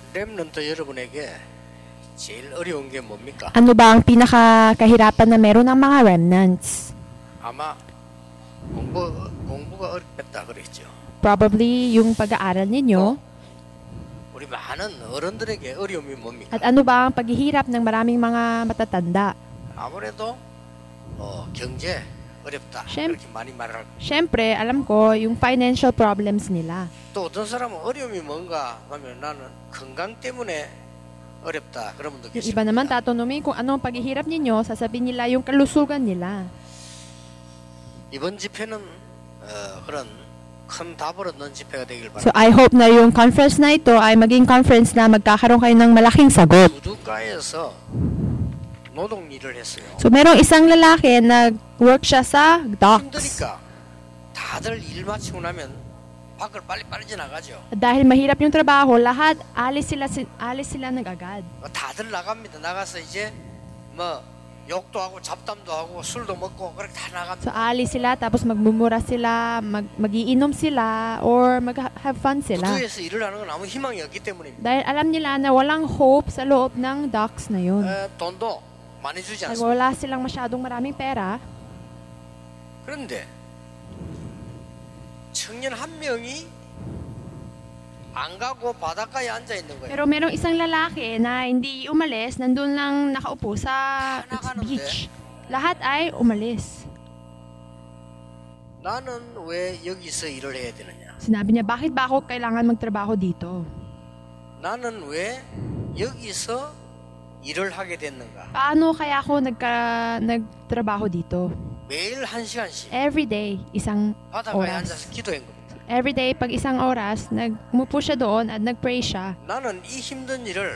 렘넌트 여러분에게 제일 어려운 게 뭡니까? Ano ba ang pinakakahirapan na meron ng mga remnants? 아마 공부가 어렵다 그랬죠. Probably yung pag-aaral ninyo. 우리 많은 어른들에게 어려움이 뭡니까? At ano ba ang paghihirap ng maraming mga matatanda? 아무래도 경제 어렵다. 그렇게 많이 말할. Siyempre, alam ko, yung financial problems nila. 또 어떤 사람은 어려움이 뭔가 하면 나는 건강 때문에 어렵다. 그런 분도 Yung 계십니다. iba naman tatanungin kung ano ang paghihirap ninyo, sasabihin nila yung kalusugan nila. 이번 집회는 그런 큰 답을 얻는 집회가 되길 So 바랍니다. I hope na yung conference na ito ay maging conference na magkakaroon kayo ng malaking sagot. 부두가에서 노동 일을 했어요. So merong isang lalaki nag-work siya sa docks. 힘드니까 다들 일 마치고 나면 밖을 빨리 지나가죠. Dahil mahirap yung trabaho, lahat alis sila agad. 다들 나갑니다. 나가서 이제 뭐 욕도 하고 잡담도 하고 술도 먹고 그렇게 다 나갑니다. So alis sila, tapos magmumura sila, magiinom sila, or mag-have fun sila. 부두에서 일을 하는 건 아무 희망이 없기 때문입니다. Dahil alam nila na walang hope sa loob ng docks na yun. 돈도 많이 주지 않습니다. Wala silang masyadong maraming pera. 그런데 청년 한 명이 안 가고 바닷가에 앉아 있는 거예요. Pero merong isang lalaki na hindi umalis, nandun lang nakaupo sa beach. Lahat ay umalis. 나는 왜 여기서 일을 해야 되느냐? Sinabi niya, bakit ba ako kailangan magtrabaho dito? 나는 왜 여기서 일을 하게 됐는가? Paano kaya ako nagtrabaho dito? 매일 1시간씩 Every day, isang 바닷가에 oras. 앉아서 기도한 겁니다. Every day, pag isang oras, nagmupo siya doon at nagpray siya. 나는 이 힘든 일을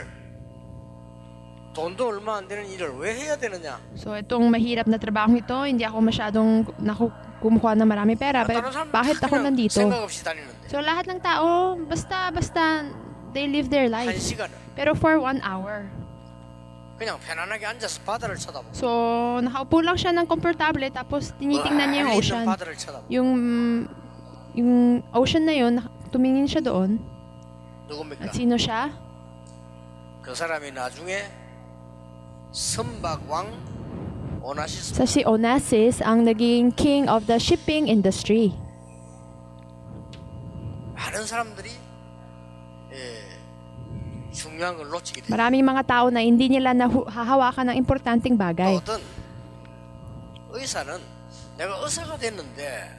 돈도 얼마 안 되는 일을 왜 해야 되느냐? So, itong mahirap na trabaho ito, hindi ako masyadong kumukuha ng maraming pera. But bakit ako nandito? 생각 없이 다니는데 So, lahat ng tao, basta, they live their life. 1시간을 Pero for 1 hour. 그냥 편안하게 앉아서 바다를 쳐다보고 So, nakaupo lang siya ng komportable, tapos tinitingnan niya yung 멀리 있는 ocean. 바다를 쳐다보고 Yung ocean na yun, tumingin siya doon. 누굽니까? At sino siya? 그 사람이 나중에 선박왕 오나시스 Sa si Onassis, ang naging king of the shipping industry. 많은 사람들이 중요한 걸 놓치게 돼요. Maraming mga tao na hindi nila nahahawakan ng importanteng 또 bagay. 어떤 의사는 내가 의사가 됐는데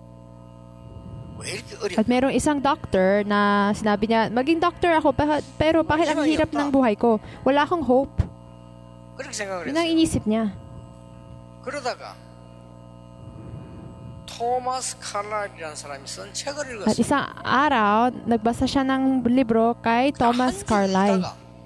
왜 이렇게 어려워? At merong isang doctor na sinabi niya, maging doctor ako, pero bakit ang hirap ng buhay ko? Wala akong hope. 그렇게 생각을 Yun ang 했어요. inisip niya. 그러다가 토마스 칼라이라는 사람이 쓴 책을 At 읽었어요. isang araw, nagbasa siya ng libro kay Thomas Carlyle.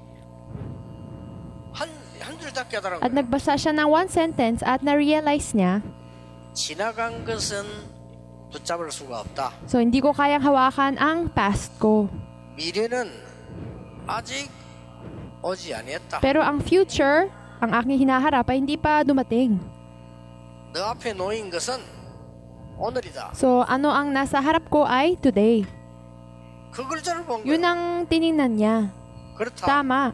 한 줄답게 하더라고요. At nagbasa siya ng one sentence at na-realize niya, 지나간 것은 붙잡을 수가 없다. so hindi ko kayang hawakan ang past ko. 미래는 아직 오지 아니했다. Pero ang future, ang aking hinaharap ay hindi pa dumating. 너 앞에 놓인 것은 오늘이다. So ano ang nasa harap ko ay today. 그 글자를 본 Yun 거야. ang tiningnan niya. 그렇다. Tama.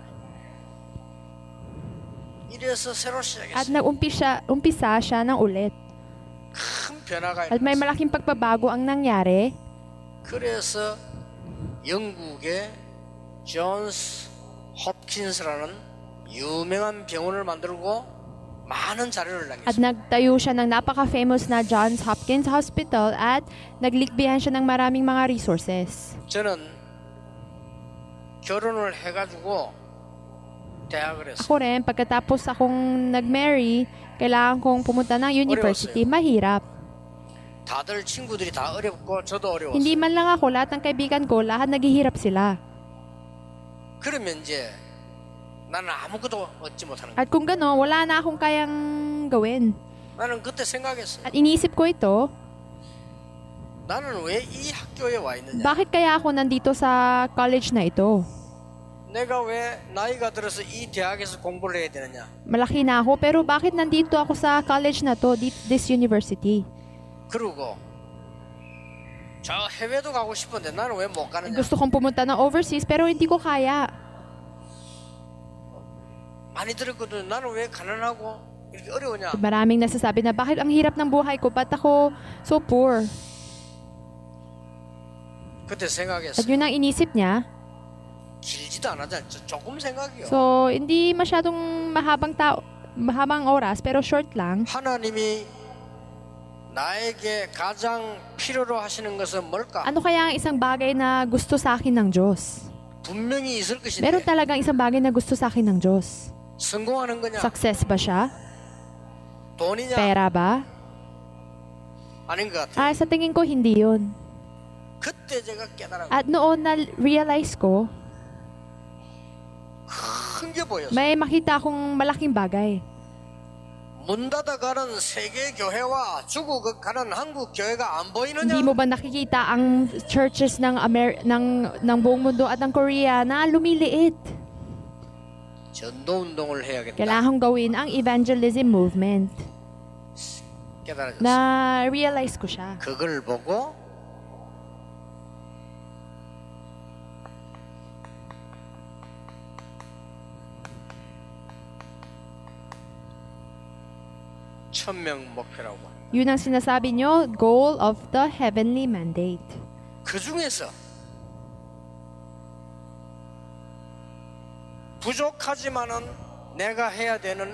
이래서 새로 At 시작했어요. umpisa siya ng ulit. 큰 변화가 At may 일어났어요. malaking pagbabago ang nangyari. 그래서 영국의 존스 홉킨스라는 유명한 병원을 만들고 많은 자료를 At 남겼어요. nagtayo siya ng napaka-famous na Johns Hopkins Hospital at naglikbihan siya ng maraming mga resources. 저는 결혼을 해가지고 대학을 했어요. Ako rin, pagkatapos akong nag-marry, kailangan kong pumunta ng university. Mahirap. 다들 친구들이 다 어렵고 저도 어려웠어요. Hindi man lang ako, lahat ng kaibigan ko, lahat naghihirap sila. 그러면 이제 나는 아무것도 얻지 못하는 거예요. At kung gano'n, wala na akong kayang gawin. 나는 그때 생각했어요. At inisip ko ito, 나는 왜 이 학교에 와 있느냐? bakit kaya ako nandito sa college na ito? 내가 왜 나이가 들어서 이 대학에서 공부를 해야 되느냐? Malaki na ako, pero bakit nandito ako sa college na to, this university? 그리고 저 해외도 가고 싶은데 나는 왜 못 가느냐? Gusto kong pumunta ng overseas, pero hindi ko kaya. 많이 들었거든. 나는 왜 가난하고 이렇게 어려우냐? Maraming nasasabi na, bakit ang hirap ng buhay ko? Ba't ako so poor? 그때 생각했어. At yun ang inisip niya. 길지도 않았잖아. 조금 생각이요. So, hindi masyadong mahabang oras, pero short lang. 하나님이 나에게 가장 필요로 하시는 것은 뭘까? Ano kaya ang isang bagay na gusto sa akin ng Diyos? 분명히 있을 것인데. Meron talagang isang bagay na gusto sa akin ng Diyos. 성공하는 거냐? Success ba siya? 돈이냐? Pera ba? 아닌 것 같아. Sa tingin ko, hindi yun. 그때 제가 깨달은 At noon na-realize ko, 큰 게 보였어. may makita akong malaking bagay. 문 닫아가는 세계 교회와 죽어가는 한국 교회가 안 보이느냐? Hindi mo ba nakikita ang churches ng buong mundo at ng Korea na lumiliit? 전도 운동을 해야겠다. Kailangan gawin ang evangelism movement. 깨달아졌어. Na-realize ko siya. 그걸 보고 천명 목표라고. Yun ang sinasabi nyo, goal of the heavenly mandate. 그 중에서 부족하지만은 내가 해야 되는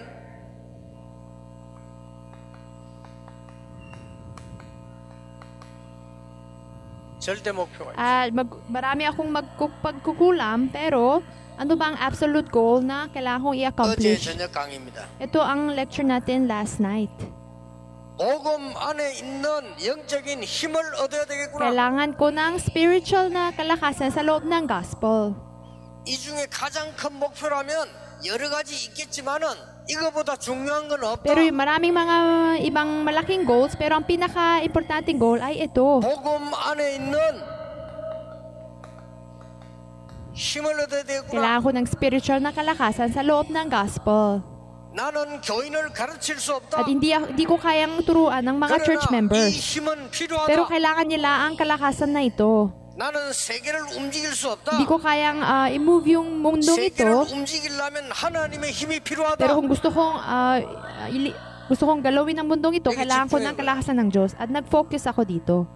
절대 목표가 있어. Marami akong pagkukulam, pero ano ba ang absolute goal na kailangan kong 어제 i-accomplish? 저녁 강의입니다. Ito ang lecture natin last night. 복음 안에 있는 영적인 힘을 얻어야 되겠구나. Kailangan ko ng spiritual na kalakasan sa loob ng gospel. 이 중에 가장 큰 목표라면 여러 가지 있겠지만은 이거보다 중요한 건 없다. Pero yung maraming mga ibang malaking goals, pero ang pinaka-importanting goal ay ito. 복음 안에 있는 힘을 얻어야 되겠구나. Kailangan ko ng spiritual na kalakasan sa loob ng gospel. 나는 교인을 가르칠 수 없다. At hindi ko kayang turuan ng mga church 이 members. 힘은 Pero 필요하다. kailangan nila ang kalakasan na ito. 나는 세계를 움직일 수 없다. Hindi ko kayang i-move yung mundong ito. 세계를 움직이려면 하나님의 힘이 필요하다. Pero kung gusto kong galawin ang mundong ito, kailangan ko ng kalakasan ng Diyos. At nag-focus ako dito.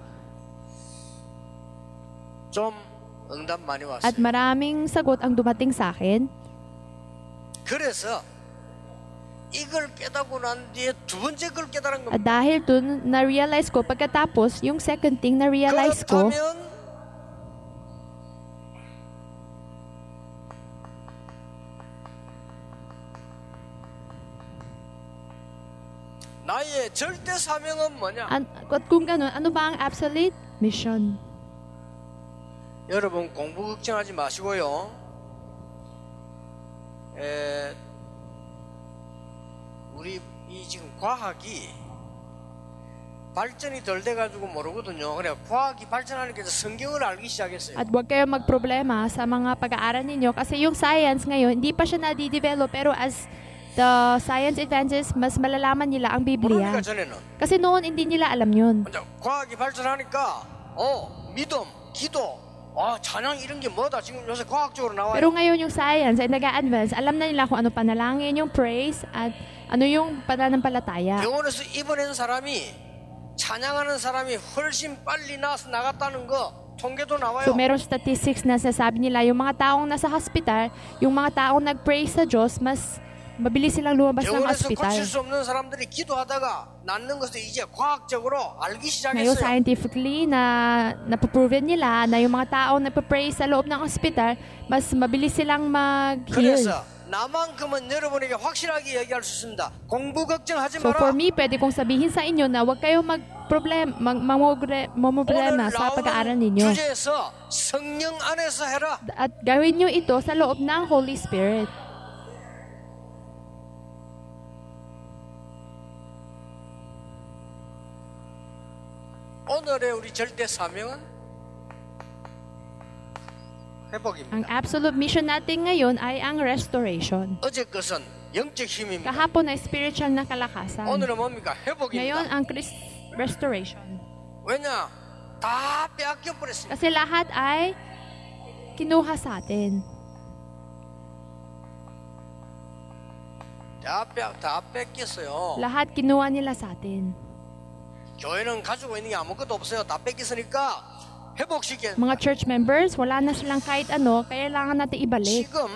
좀 응답 많이 왔어요. At maraming sagot ang dumating sa akin. 그래서 이걸 깨닫고 난 뒤에 두 번째 걸 깨달은 At 겁니다. dahil dun, na-realize ko, pagkatapos, yung second thing na-realize ko, 그렇다면 나의 절대 사명은 뭐냐? at kung ganun, ano ba ang absolute mission? 여러분 공부 걱정하지 마시고요. 우리 이 지금 과학이 발전이 덜 돼가지고 모르거든요. 그래 과학이 발전하니까 성경을 알기 시작했어요. At huwag kayong magproblema sa mga pag-aaral ninyo kasi yung science ngayon, hindi pa siya nadi-develop, pero as the science advances, mas malalaman nila ang Biblia. 모르니까 전에는. Kasi noon, hindi nila alam yun. 먼저 과학이 발전하니까 믿음, 기도, 찬양 이런 게 뭐다 지금 요새 과학적으로 나와요. Pero ngayon yung science ay nag-a-advance, alam na nila kung ano panalangin, yung praise, at ano yung pananampalataya. 병원에서 입원한 사람이 찬양하는 사람이 훨씬 빨리 나갔다는 거 통계도 나와요. So meron statistics na sasabi nila yung mga taong nasa hospital, yung mga taong nag-praise sa Diyos, mas mabilis silang lumabas ng 병원에서 hospital. 고칠 수 없는 사람들이 기도하다가 낫는 것을 이제 과학적으로 알기 Ngayon, 시작했어요. scientifically, napoproven nila na yung mga taong nagpa-praise sa loob ng hospital, mas mabilis silang mag-heal. 그래서 나만큼은 여러분에게 확실하게 얘기할 수 있습니다. 공부 걱정하지 So for 마라. me, pwede kong sabihin sa inyo na huwag kayong mamumroblema 오늘 sa pag-aaral 나오는 ninyo. 주제에서 성령 안에서 해라. At gawin nyo ito sa loob ng Holy Spirit. 오늘의 우리 절대 사명은 Ang 회복입니다. absolute mission natin ngayon ay ang restoration. 어제 것은 영적 힘입니다. Kahapon ay spiritual na kalakasan. 오늘은 뭡니까? Ngayon, 회복입니다. ang restoration. 왜냐? 다 빼앗겨 버렸습니다. Kasi lahat ay kinuha sa atin. 다 뺏겼어요. Lahat kinuha nila sa atin. 교회는 가지고 있는 게 아무것도 없어요. 다 뺏겼으니까 회복시켜야 Mga church members, wala na silang kahit ano, kailangan natin ibalik. 지금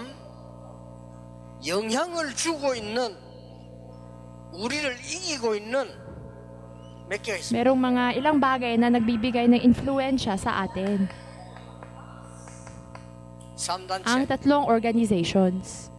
영향을 주고 있는 우리를 이기고 있는 몇 개가 있습니다. Merong mga ilang bagay na nagbibigay ng influensya sa atin. 3단체 Ang tatlong organizations.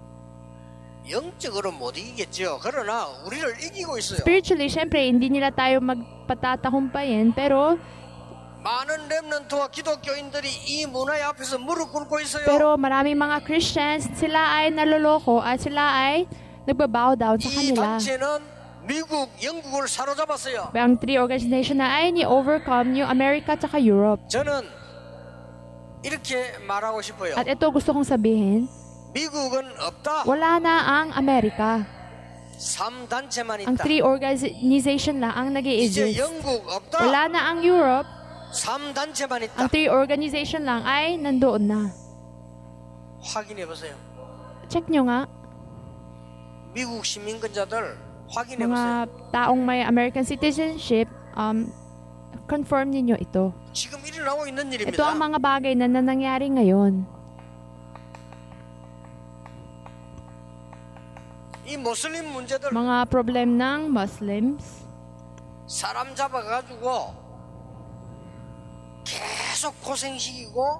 영적으로 못 이기겠죠. 그러나 우리를 이기고 있어요. Spiritually, syempre, hindi nila tayo magpatatahumpayin, pero 많은 렘넌트와 기독교인들이 이 문화의 앞에서 무릎 꿇고 있어요. pero maraming mga Christians, sila ay naloloko at sila ay nagbabow down sa 이 kanila. 단체는 미국, 영국을 사로잡았어요. Ang three organization na ay ni-overcome yung America at saka Europe. 저는 이렇게 말하고 싶어요. At ito gusto kong sabihin, 미국은 없다. wala na ang Amerika. 3단체만 Ang 있다. three organization lang ang 이제 nag-i-exist. 영국 없다. Wala na ang Europe. 3단체만 있다. Ang three organization lang ay nandoon na. 확인해 보세요. Check nyo nga, 미국 시민권자들 확인해 mga 보세요. taong may American citizenship, confirm ninyo ito. 지금 일어나고 있는 Ito 일입니다. ang mga bagay na nangyari ngayon. 이 모슬림 문제들 Mga problem ng Muslims, 사람 잡아가지고 계속 고생시키고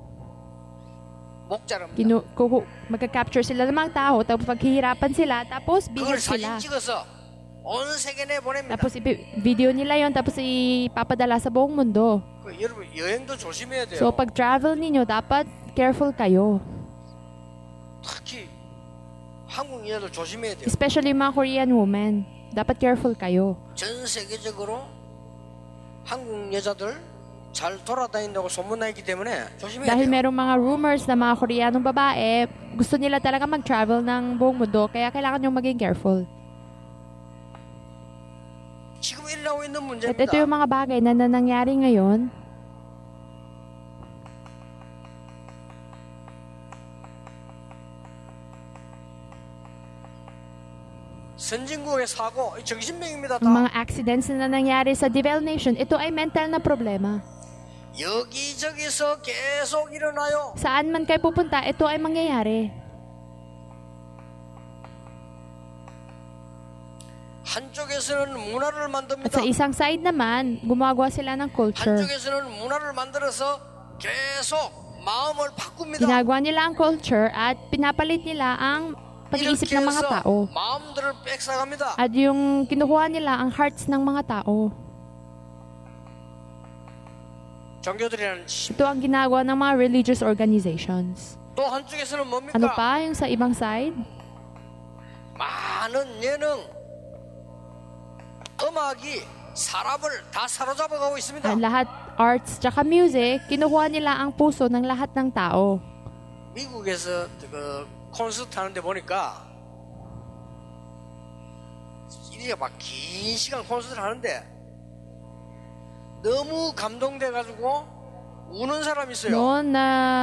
목자랍니다. magka-capture sila ng mga tao, tapos paghihirapan sila, tapos 그걸 bihag sila. 사진 찍어서 온 세계 내 보냅니다. Tapos video nila yon, tapos ipapadala sa buong mundo. 여러분 여행도 조심해야 돼요. So pag travel ninyo, dapat careful kayo. 특히 한국 여자들 조심해야 돼요. Especially mga Korean women. Dapat careful kayo. 전 세계적으로 한국 여자들 잘 돌아다닌다고 소문나기 때문에 조심해야 Dahil 돼요. merong mga rumors na mga Koreanong babae, gusto nila talaga mag-travel ng buong mundo, kaya kailangan nyo maging careful. 지금 일어나고 있는 At 문제입니다. ito yung mga bagay na nangyari ngayon. 선진국의 사고, 정신병입니다. Ang 다. mga accidents na nangyari sa developed nation, ito ay mental na problema. 여기저기서 계속 일어나요. Saan man kayo pupunta, ito ay mangyayari. 한쪽에서는 문화를 At 만듭니다. sa isang side naman, gumagawa sila ng culture. 한쪽에서는 문화를 만들어서 계속 마음을 바꿉니다. Ginagawa nila ang culture at pinapalit nila ang pag-iisip 이렇게 ng mga 해서 tao. 마음들을 뺏어갑니다. At yung kinukuha nila ang hearts ng mga tao. 종교들이라는 Ito ang ginagawa ng mga religious organizations. 또 한쪽에서는 뭡니까? Ano pa yung sa ibang side? 많은 예능, 음악이 사람을 다 사로잡아가고 있습니다. Ang lahat arts tsaka music, kinukuha nila ang puso ng lahat ng tao. 미국에서 그 콘서트 하는데 보니까 이게 막 긴 시간 콘서트를 하는데 너무 감동돼가지고 우는 사람이 있어요. Noon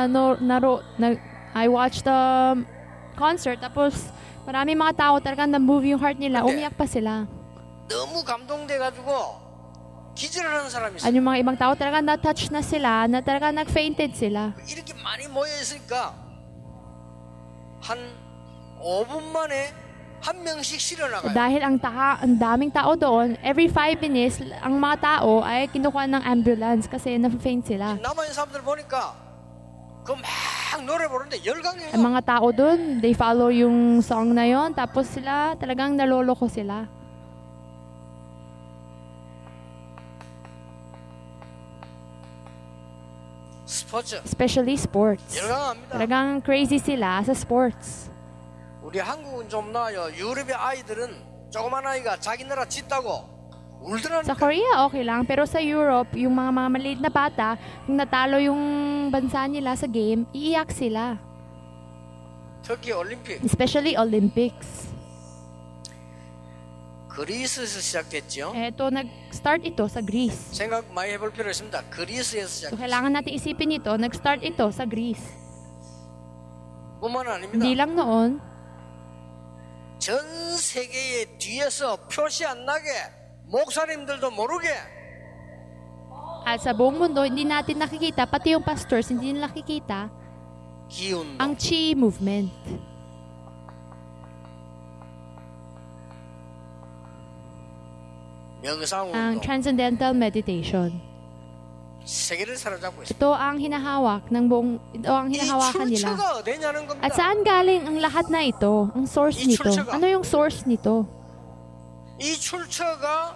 I watched the concert, tapos marami mga tao talagang na-move yung heart nila, Hindi. umiyak pa sila. 너무 감동돼가지고 기절하는 사람이 At 있어요. yung mga ibang tao talagang na-touch na sila, na talagang nag-fainted sila. 이렇게 많이 모여 있으니까 한 5분 만에 한 명씩 실어나가요. Dahil ang daming tao doon, every 5 minutes, ang mga tao ay kinukuha ng ambulance kasi na-faint sila. 남아있는 사람들 보니까 그 막 노래 부르는데 열광해요. Ang mga tao doon, they follow yung song na yon, tapos sila talagang naloloko sila. 스포츠 Especially sports. 열광합니다. Talagang crazy sila sa sports. 우리 한국은 좀 나아요. 유럽의 아이들은 조그만 아이가 자기 나라 짓다고 Sa 울더라니까. Korea, okay lang. Pero sa Europe, yung mga maliit na bata, kung natalo yung bansa nila sa game, iiyak sila. 특히 올림픽 Especially Olympics. 그리스에서 시작됐죠. Eto, nag-start ito sa Greece. 생각 많이 해볼 필요 있습니다. 그리스에서 So, 시작. kailangan natin isipin ito, nag-start ito sa Greece. 뿐만 Hindi 아닙니다. lang noon, 전 세계에 뒤에서 표시 안 나게 목사님들도 모르게 At sa buong mundo, hindi natin nakikita, pati yung pastors, hindi nila nakikita 기운도 ang Chi movement. Ang 명상운동 Transcendental Meditation. 세계를 사로잡고 있습니다. Ito ang 이 hinahawakan nila. 출처가 어디냐는 겁니다. At saan galing ang lahat na ito? Ang source 이 nito? 출처가- Ano yung source nito? 이 출처가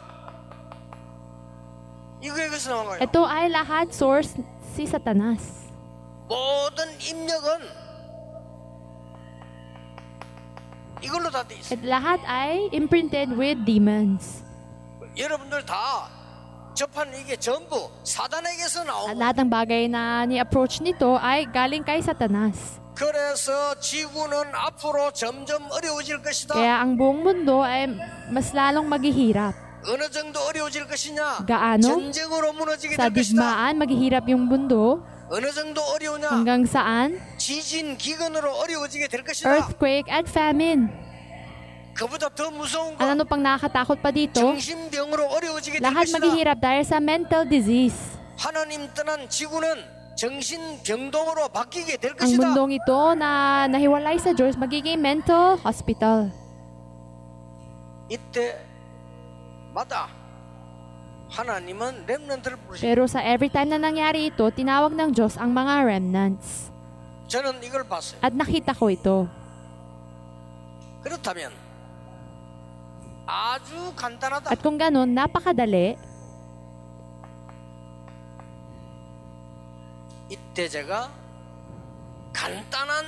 이거에서 나온 거예요. Ito ay lahat source si Satanas. 모든 입력은 이걸로 다 돼 있어요. At lahat ay imprinted with demons. 여러분들 다 접한 이게 전부 사단에게서 At 나온 거예요. lahat ng bagay na ni-approach nito ay galing kay Satanas. 그래서 지구는 앞으로 점점 어려워질 것이다. Kaya ang buong mundo ay mas lalong maghihirap. 어느 정도 어려워질 것이냐? Gaano? 전쟁으로 무너지게 Sa 될 것이다. digmaan, maghihirap yung mundo. 어느 정도 어려우냐? Hanggang saan? 지진, 기근으로 어려워지게 될 것이다. Earthquake at famine. 그보다 더 무서운 At 거 ano pang nakakatakot pa dito? 정신병으로 어려워지게 될 Lahat 것이다. maghihirap dahil sa mental disease. 하나님 떠난 지구는 정신병동으로 바뀌게 될 Ang 것이다. mundong ito na nahiwalay sa Diyos, magiging mental hospital. 이때마다 하나님은 렘넌트를 부르십니다. Pero sa every time na nangyari ito, tinawag ng Diyos ang mga remnants. 저는 이걸 봤어요. At nakita ko ito. 그렇다면 아주 간단하다. At kung ganun, napakadali. 이때 제가 간단한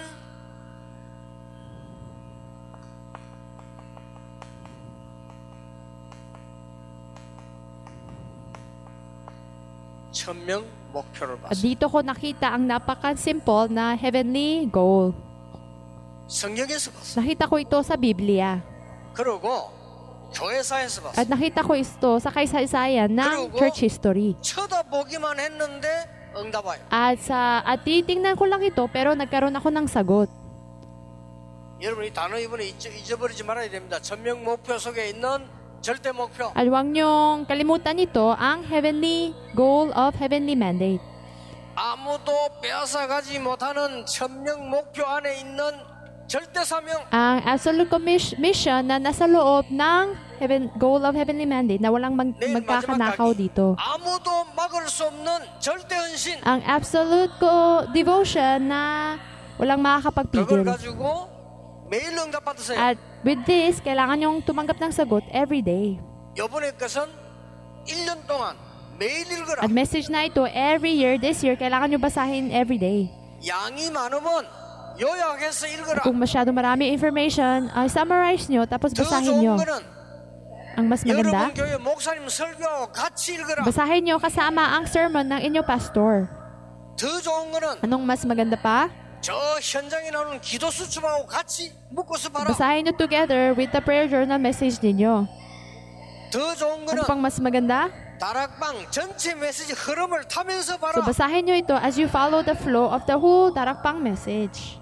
천명 목표를 At 봤어요. dito ko nakita ang napaka-simple na heavenly goal. 성경에서 봤어요. Nakita ko ito sa Biblia. 그리고 교회사에서 봤어요. At nakita ko ito sa kaysaysayan ng 그리고- church history. 쳐다보기만 했는데 응답 와요. At titingnan ko lang ito pero nagkaroon ako ng sagot. 여러분 이 단어 이번에 잊어버리지 말아야 됩니다. 천명 목표 속에 있는 절대 목표. At huwag niyong kalimutan ito, ang heavenly goal of heavenly mandate. 아무도 빼앗아가지 못하는 천명 목표 안에 있는 절대 사명. Ang absolute mission na nasa loob ng goal of heavenly mandate na walang 내일 magkakanakaw 마지막 dito. 아무도 막을 수 없는 절대 헌신. Ang absolute devotion na walang 그걸 makakapagpigil. 가지고 매일 응답 받으세요. At with this, kailangan yung tumanggap ng sagot every day. 이번에 것은 1년 동안 매일 읽으라. At message na ito, every year, this year, kailangan nyo basahin every day. 양이 많으면 요약해서 읽으라. Kung masyado marami information, summarize nyo, tapos 더 basahin 좋은 nyo. 거는 Ang mas maganda, 여러분 교회 목사님 설교하고 같이 읽으라. basahin nyo kasama ang sermon ng inyong pastor. 더 좋은 거는 Anong mas maganda pa? 저 현장에 나오는 기도 수첩하고 같이 묶어서 봐라. Basahin nyo together with the prayer journal message ninyo. 더 좋은 Ano 거는 pang mas maganda? 다락방 전체 메시지 흐름을 타면서 봐라. So basahin nyo ito as you follow the flow of the whole Darakpang message.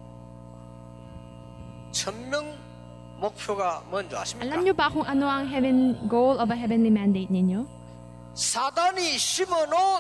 천명 목표가 뭔지 아십니까? Alam nyo ba kung ano ang goal of a heavenly mandate ninyo? 사단이 심어놓은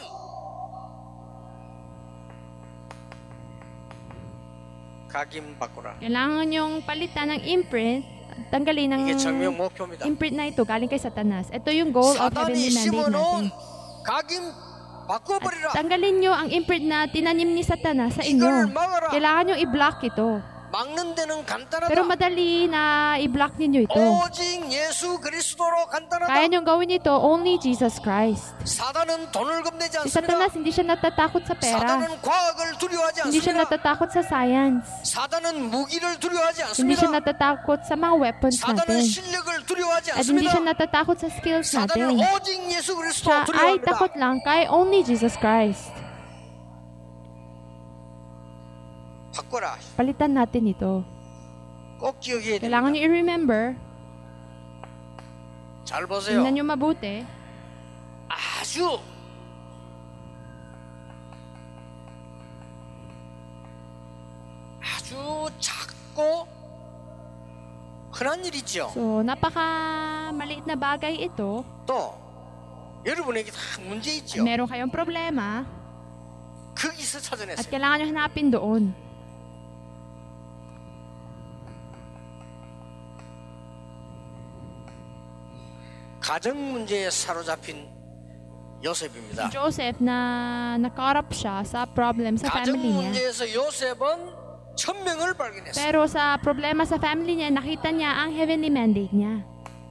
각인 바꾸라. Kailangan yung palitan ng imprint, tanggalin ng 이게 천명 목표입니다. imprint na ito galing kay Satanas. Ito yung goal of heavenly 사단이 mandate natin. 심어놓은 각인 바꿔버리라. Tanggalin nyo ang imprint na tinanim ni Satanas sa 이걸 inyo. 막아라. Kailangan nyo i-block ito. 막는 데는 간단하다. Pero madali na i-block ninyo ito. 오직 예수 그리스도로 간단하다. Kaya nyo gawin ito only Jesus Christ. 사단은 돈을 겁내지 Si 않습니다. Satanas hindi siya natatakot sa pera. 사단은 과학을 두려워하지 Hindi siya 않습니다. natatakot sa science. 사단은 무기를 두려워하지 Hindi siya 않습니다. natatakot sa mga weapons 사단은 natin. 실력을 두려워하지 At hindi siya 않습니다. natatakot sa skills 사단은 natin. 오직 예수 그리스도 Siya ay 두려워합니다. takot lang kay only Jesus Christ. 바꿔라. Palitan natin ito. 꼭 기억해야 Kailangan 됩니다. nyo i-remember, 잘 보세요. tingnan nyo mabuti, 아주 작고 흔한 일이죠. So, napaka-maliit na bagay ito. 또 여러분에게 다 문제 있죠. Meron kayong problema 거기서 at 찾아냈어요. kailangan nyo hanapin doon. 가정 문제에 사로잡힌 요셉입니다. Joseph na na-caught up siya sa problem sa 가정 family niya. 문제에서 요셉은 천명을 발견했어요. Pero sa problema sa family niya, nakita niya ang heavenly mandate niya.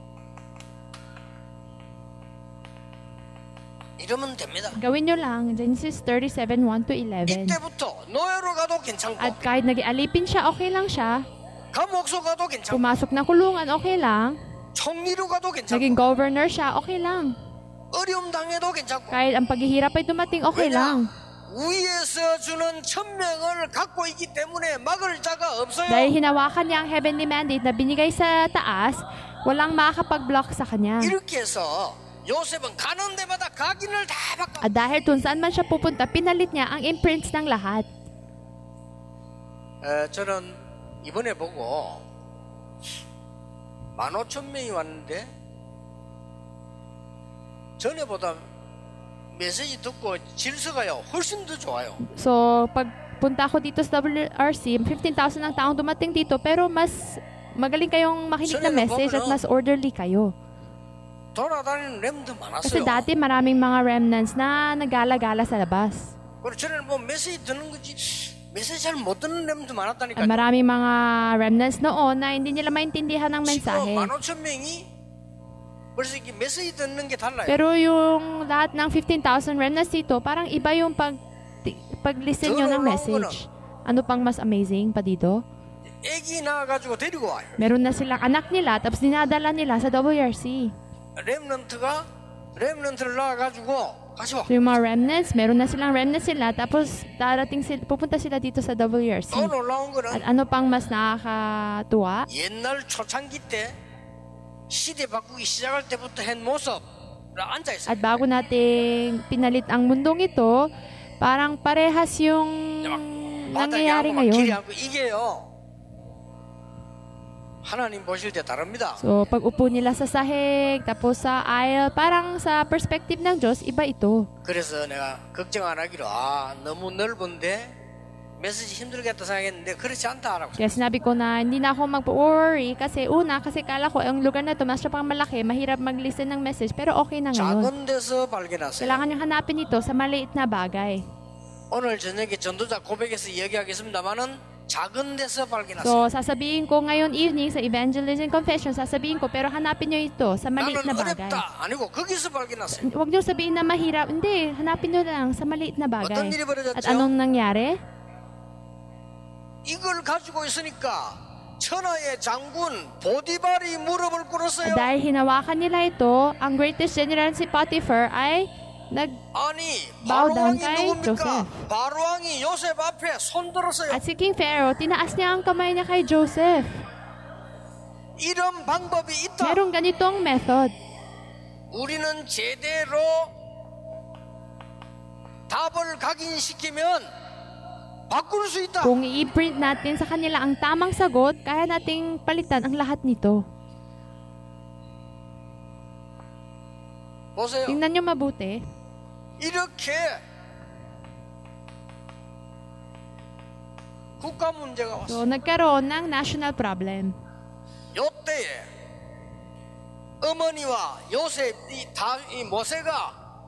이러면 됩니다. Gawin nyo lang, Genesis 37, 1 to 11. 이때부터 노예로 가도 괜찮고 At kahit nag-alipin siya, okay lang siya. 감옥소 가도 괜찮고 Pumasok na kulungan, okay lang. 총리로 가도 괜찮고 Naging governor siya, okay lang. 어려움 당해도 괜찮고 Kahit ang paghihirap ay dumating, okay lang. 위에서 주는 천명을 갖고 있기 때문에 막을 자가 없어요. Dahil hinawakan niya ang heavenly mandate na binigay sa taas, walang makakapag-block sa kanya. 이렇게 해서 요셉은 가는 데마다 각인을 다 바꿔. At dahil kung saan man siya pupunta, pinalit niya ang imprints ng lahat. 저는 이번에 보고 15,000명이 왔는데 전에보다 메시지 듣고 질서가요 훨씬 더 좋아요. So, pagpunta ko dito sa WRC, 15,000 ang taong dumating dito, pero mas magaling kayong makinig ng message at mas orderly kayo. 돌아다니는 렘도 Kasi 많았어요. dati maraming mga remnants na nagala-gala sa labas. 그리고 전에는 뭐 메시지 듣는 거지 메시지 잘 못 듣는 렘도 At 많았다니까요. maraming mga remnants noon na hindi nila maintindihan ng 지금 mensahe. 15,000명이 벌써 이게 메시지 듣는 게 달라요. Pero yung lahat ng 15,000 remnants dito, parang iba yung pag-listen nyo ng message. Ano pang mas amazing pa dito? 애기 낳아가지고 데리고 와요. Meron na silang anak nila, tapos dinadala nila sa WRC. 렘넌트를 낳아가지고 같이 와. So yung mga remnants, meron na silang remnants sila, tapos pupunta sila dito sa WRC. 또 놀라운 At 거는 ano pang mas nakakatuwa? 옛날 초창기 때 시대 바꾸기 시작할 때부터 한 모습 앉아 있어요. At bago nating pinalit ang mundong ito, parang parehas yung 바닥에 nangyayari 앉고 막 길이 ngayon. 앉고 이게요. 하나님 보실 때 다릅니다. So, pag upo nila sa sahig, tapos sa aisle, parang sa perspective ng Diyos, iba ito. 그래서 내가 걱정 안 하기로 너무 넓은데 메시지 힘들겠다 생각했는데 그렇지 않다라고. Kaya sinabi ko na hindi na ako mag-worry kasi kala ko ang lugar na ito, mas pang malaki, mahirap mag-listen ng message, pero okay na ngayon. 작은 데서 발견하세요. Kailangan nyo hanapin ito sa maliit na bagay. 오늘 저녁에 전도자 고백에서 이야기하겠습니다만은 작은 데서 발견하세요. So, sasabihin ko ngayon evening sa Evangelism Confession, sasabihin ko, pero hanapin nyo ito sa maliit 나는 na bagay. 어렵다 아니고 거기서 발견하세요. Huwag nyo sabihin na mahirap. Hindi, hanapin nyo lang sa maliit na bagay. 어떤 일이 벌어졌죠? At anong nangyari? 이걸 가지고 있으니까 천하의 장군 보디발이 무릎을 꿇었어요. Dahil hinawakan nila ito, ang greatest general si Potiphar ay 아니 bow down 바로왕이 kay 누굽니까? Joseph. 바로왕이 요셉 앞에 손 들었어요. At si King Pharaoh, tinaas niya ang kamay niya kay Joseph. 이런 방법이 있다. Merong ganitong method. 우리는 제대로 답을 각인시키면 바꿀 수 있다. Kung i-print natin sa kanila ang tamang sagot, kaya nating palitan ang lahat nito. 보세요. Tingnan nyo mabuti. 이렇게 국가 문제가 왔어요. So, nagkaroon ng national problem. 요때에 어머니와 요셉 이 모세가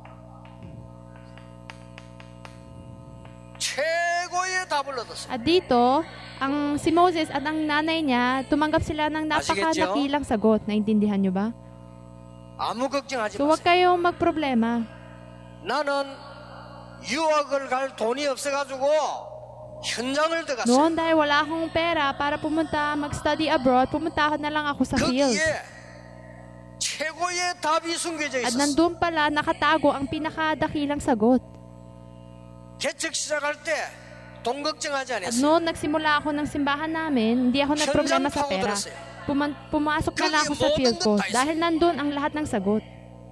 최고의 답을 얻었어요. At dito, si Moses at ang nanay niya, tumanggap sila ng napakadakilang sagot. Naintindihan nyo ba? 아무 걱정하지 So, huwag 마세요. kayong magproblema. 나는 유학을 갈 돈이 없어가지고 현장을 들어갔어요. Noon, dahil wala akong pera para mag-study abroad, pumunta na lang ako sa field. 거기에 최고의 답이 숨겨져 At 있었어요. nandun pala nakatago ang pinakadakilang sagot. 개척 시작할 때 돈 걱정하지 At 않았어요. noon nagsimula ako ng simbahan namin, hindi ako nagproblema sa 현장 pera. 파고들었어요. Pumasok na lang ako sa field ko dahil nandun ang lahat ng sagot.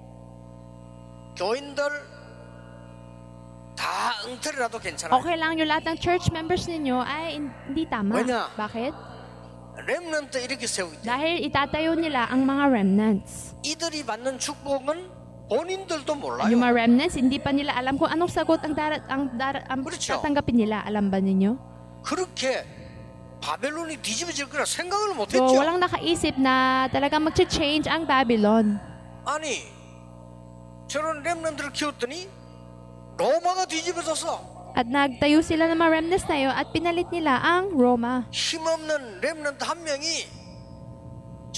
교인들 다 엉터리라도 괜찮아요. Okay lang yung lahat ng church members ninyo ay hindi tama. Wala. Bakit? 렘넌트 이렇게 세우기 때문에 Dahil itatayo nila ang mga remnants. 이들이 받는 축복은 본인들도 몰라요. Yung mga remnants, hindi pa nila alam kung anong sagot ang 그렇죠. tatanggapin nila. Alam ba ninyo? 그렇게 바벨론이 뒤집어질 거라 생각을 So, 못했죠. walang nakaisip na talagang mag-change ang Babylon. 아니 저런 렘넌트를 키웠더니 로마가 뒤집어져서 At nagtayo sila ng mga remnants na yun at pinalit nila ang Roma. 힘없는 렘넌트 한 명이 저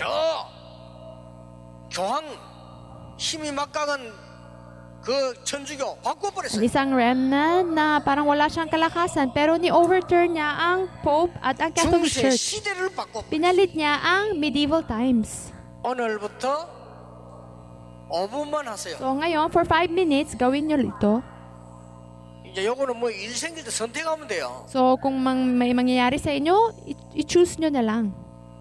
교황 힘이 막강한 그 천주교 Ang 바꿔버렸어요. isang remnant na parang wala siyang kalakasan pero ni-overturn niya ang Pope at ang Catholic 중세 Church. 시대를 바꿔. Pinalit niya ang medieval times. 오늘부터 5분만 하세요. So ngayon, for 5 minutes, gawin niyo ito. 이제 요거는 뭐 일 생길 때 선택하면 돼요. So kung may mangyayari sa inyo, i-choose nyo na lang.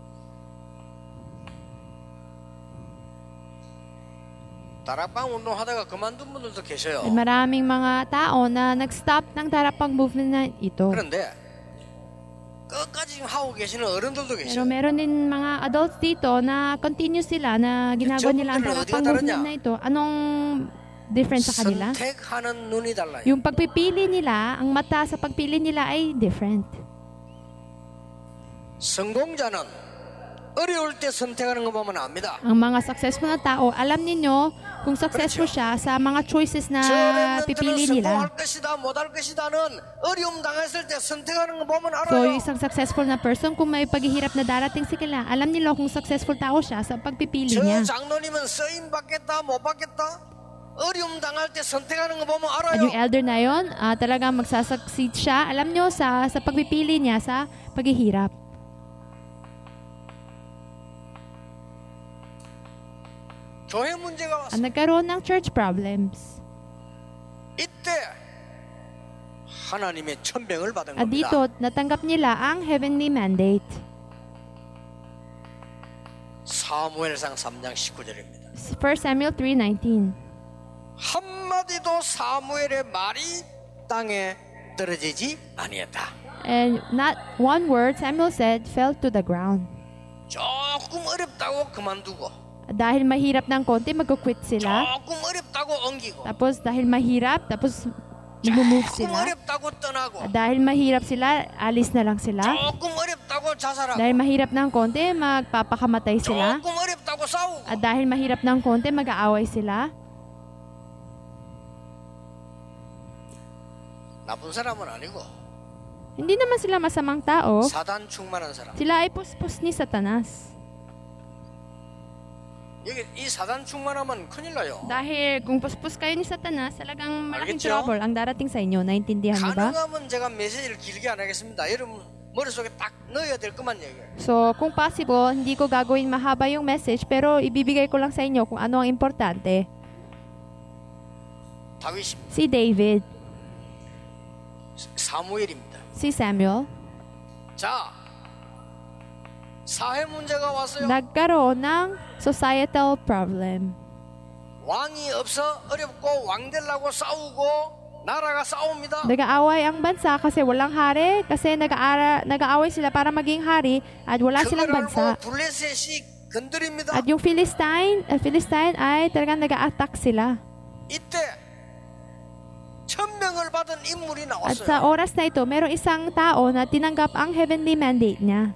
다락방 운동하다가 그만둔 분들도 계셔요. At maraming mga tao na nag-stop ng Tarapang movement na ito. 그런데 끝까지 지금 하고 계시는 어른들도 Pero 계셔요. meron din mga adults dito na continue sila na ginagawa nila ang 저분들은 Tarapang 어디가 movement 다르냐? na ito. Anong difference sa kanila? 선택하는 눈이 달라요. Yung pagpipili nila, ang mata sa pagpili nila ay different. 성공자는 어려울 때 선택하는 거 보면 압니다. Ang mga successful na tao, alam ninyo kung successful siya sa mga choices na 저는 pipili 성공할 nila. 것이다 못할 것이다는 어려움 당했을 때 선택하는 거 보면 So, 알아요. yung isang successful na person, kung may paghihirap na darating sa kanila, alam nila kung successful tao siya sa pagpipili 저 niya. 장로님은 쓰임 받겠다 못 받겠다 어려움 당할 때 선택하는 거 보면 At yung 알아요. elder na yon, talagang magsasucceed siya. Alam nyo sa pagpipili niya sa paghihirap. 교회 문제가 왔어. Nagkaroon ng church problems. 이때 하나님의 천명을 받은 At 겁니다. dito, natanggap nila ang heavenly mandate. 사무엘상 3장 19절입니다. 1 Samuel 3:19. 한마디도 사무엘의 말이 땅에 떨어지지 아니했다. And not one word, Samuel said, fell to the ground. 조금 어렵다고 그만두고 Dahil mahirap ng konti, mag-quit sila. 조금 어렵다고 옮기고 Tapos dahil mahirap, tapos mag-move 조금 sila. 어렵다고 떠나고 Dahil mahirap sila, alis na lang sila. 조금 어렵다고 자살하고 Dahil mahirap ng konti, magpapakamatay sila. 조금 어렵다고 싸우고 At dahil mahirap ng konti, mag-aaway sila. 나쁜 사람은 아니고 Hindi naman sila masamang tao. 사단 충만한 사람. Sila ay puspos ni Satanas. 여기 이 사단 충만하면 큰일 나요. Dahil kung puspos kayo ni Satanas, talagang malaking Alright, trouble ang darating sa inyo. Naintindihan niyo ba? 가능하면 제가 메시지를 길게 안 하겠습니다. 여러분 머릿속에 딱 넣어야 될 것만 얘기해요. So, kung possible, hindi ko gagawin mahaba yung message, pero ibibigay ko lang sa inyo kung ano ang importante. 다윗입니다. Si David, 사무엘입니다. si Samuel, 자, 사회 문제가 왔어요. nagkaroon ng societal problem. 왕이 없어 어렵고 왕 되려고 싸우고 나라가 싸웁니다. Nag-aaway ang bansa kasi walang hari, kasi nag-aaway sila para maging hari at wala silang 그걸 bansa. 알고 블레셋이 건드립니다. At yung Philistine ay talagang nag-a-attack sila. 이때 천명을 받은 인물이 At sa 나왔어요. oras na ito, merong isang tao na tinanggap ang heavenly mandate niya.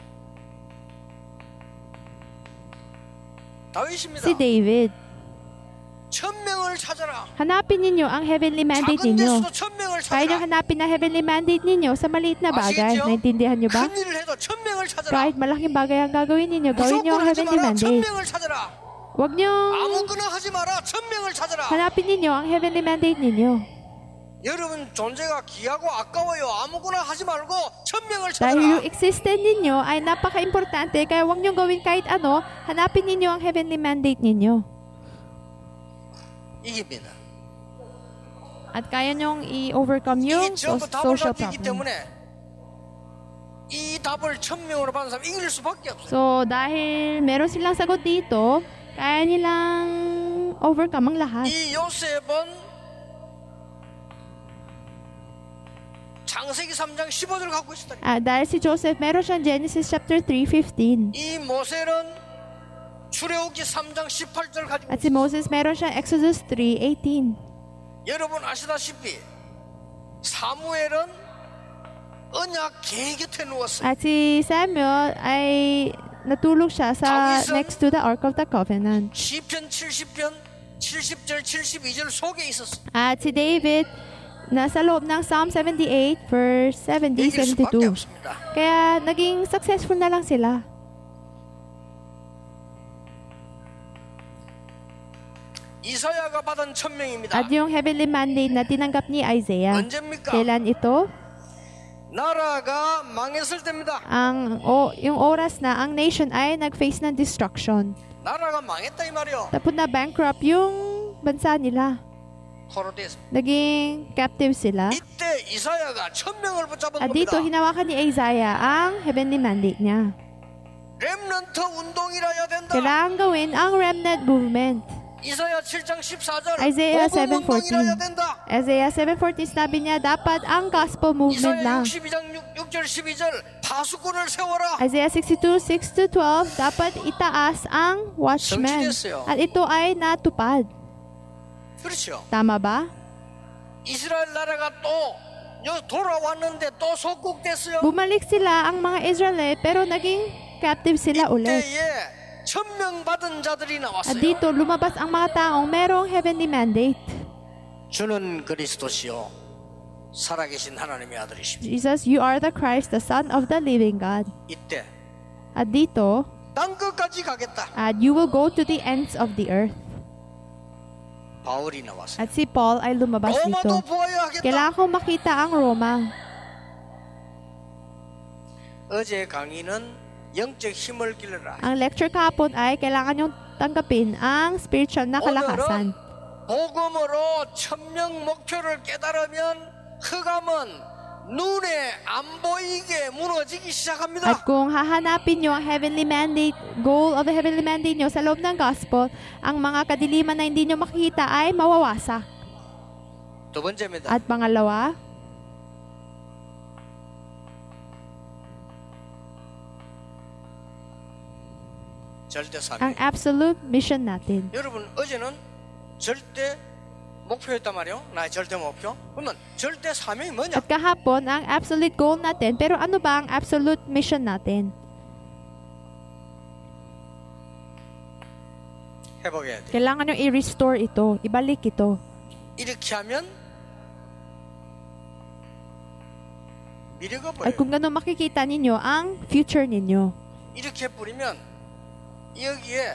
다윗입니다. Si David. 천명을 찾아라. Hanapin ninyo ang heavenly mandate 작은 ninyo. 데서도 천명을 Kaya nyo 찾아라. hanapin ang heavenly mandate ninyo sa maliit na bagay. 아시겠죠? Naintindihan nyo ba? 큰 일을 해도 천명을 찾아라. Kahit malaking bagay ang gagawin ninyo, gawin nyo 무조건 ang 하지 heavenly 마라. mandate. 천명을 찾아라. Huwag nyo 아무거나 하지 마라. 천명을 찾아라. hanapin ninyo ang heavenly mandate ninyo. 여러분 존재가 귀하고 아까워요. 아무거나 하지 말고 천명을 Dahil yung 찾아라. existence ninyo ay napaka-importante, kaya huwag nyo gawin kahit ano, hanapin ninyo ang heavenly mandate ninyo. 이깁니다. At kaya nyong i-overcome yung 이 전부 답을 social 가지고 있기 problem. 때문에 이 답을 천명으로 받은 사람 이길 수밖에 없어요. So, dahil meron silang sagot dito, kaya nilang overcome ang lahat. 이 요셉은 창세기 3장 15절 갖고 있었다. Dahil si Joseph, meron siyang Genesis chapter 3:15. 이 모세는 출애굽기 3장 18절 가지고 At si Moses, meron siyang Exodus 3:18. 여러분 아시다시피 사무엘은 언약 궤 곁에 누웠어요. At si Samuel ay natulog siya sa David은 next to the Ark of the Covenant. 시편 70편 70절 72절 속에 있었어요. At si David, nasa loob ng Psalm 78, verse 70, 이길 수밖에 72. 없습니다. Kaya naging successful na lang sila. 이사야가 받은 천명입니다. At yung heavenly mandate na tinanggap ni Isaiah, 언제입니까? kailan ito? 나라가 망했을 때입니다. Yung oras na ang nation ay nag-face ng destruction. 나라가 망했다 이 말이요. Tapos na bankrupt yung bansa nila. 포로됐습니다. Naging captive sila. 이때 이사야가 천명을 붙잡은 At 겁니다. dito, hinawakan ni Isaiah ang heavenly mandate niya. 렘넌트 운동이라야 된다. Kailangan gawin ang remnant movement. 이사야 7장 14절 Isaiah 복음 운동이라야 7:14. 된다. Isaiah 7:14 sabi niya, dapat ang gospel movement 이사야 lang. 62장 6절 12절 파수꾼을 세워라. Isaiah 62:6-12, dapat itaas ang watchman. 성취됐어요. At ito ay natupad. 그렇죠. Tama ba? 이스라엘 나라가 또 돌아왔는데 또 속국됐어요. Bumalik sila ang mga Israelite pero naging captive sila ulit. 이때에 천명 받은 자들이 At 나왔어요. dito, lumabas ang mga taong merong heavenly mandate. 주는 그리스도시요 살아계신 하나님의 아들이십니다. Jesus, you are the Christ, the Son of the living God. 이때 At dito, 땅 끝까지 가겠다. you will go to the ends of the earth. 바울이 나왔어요. At si Paul ay lumabas 로마도 dito. 보아야 하겠다. Kailangan kong makita ang Roma. 어제 강의는 영적 힘을 길러라. Ang lecture kahapon ay kailangan yung tanggapin ang spiritual na kalakasan. 오늘은 복음으로 천명 목표를 깨달으면 흑암은 눈에 안 보이게 무너지기 시작합니다. At kung hahanapin nyo ang heavenly mandate, goal of the heavenly mandate nyo sa loob ng gospel, ang mga kadiliman na hindi nyo makikita ay mawawasak. 두 번째입니다. At pangalawa, 절대 사명. ang absolute mission natin. 여러분 어제는 절대 목표였단 말이요. 나의 절대 목표. 그러면 절대 사명이 뭐냐? At kahapon, ang absolute goal natin. Pero ano ba ang absolute mission natin? 회복해야 돼. Kailangan nyo i-restore ito. Ibalik ito. 이렇게 하면 미래가 At 보여요. kung gano'n makikita ninyo ang future ninyo. 이렇게 뿌리면 여기에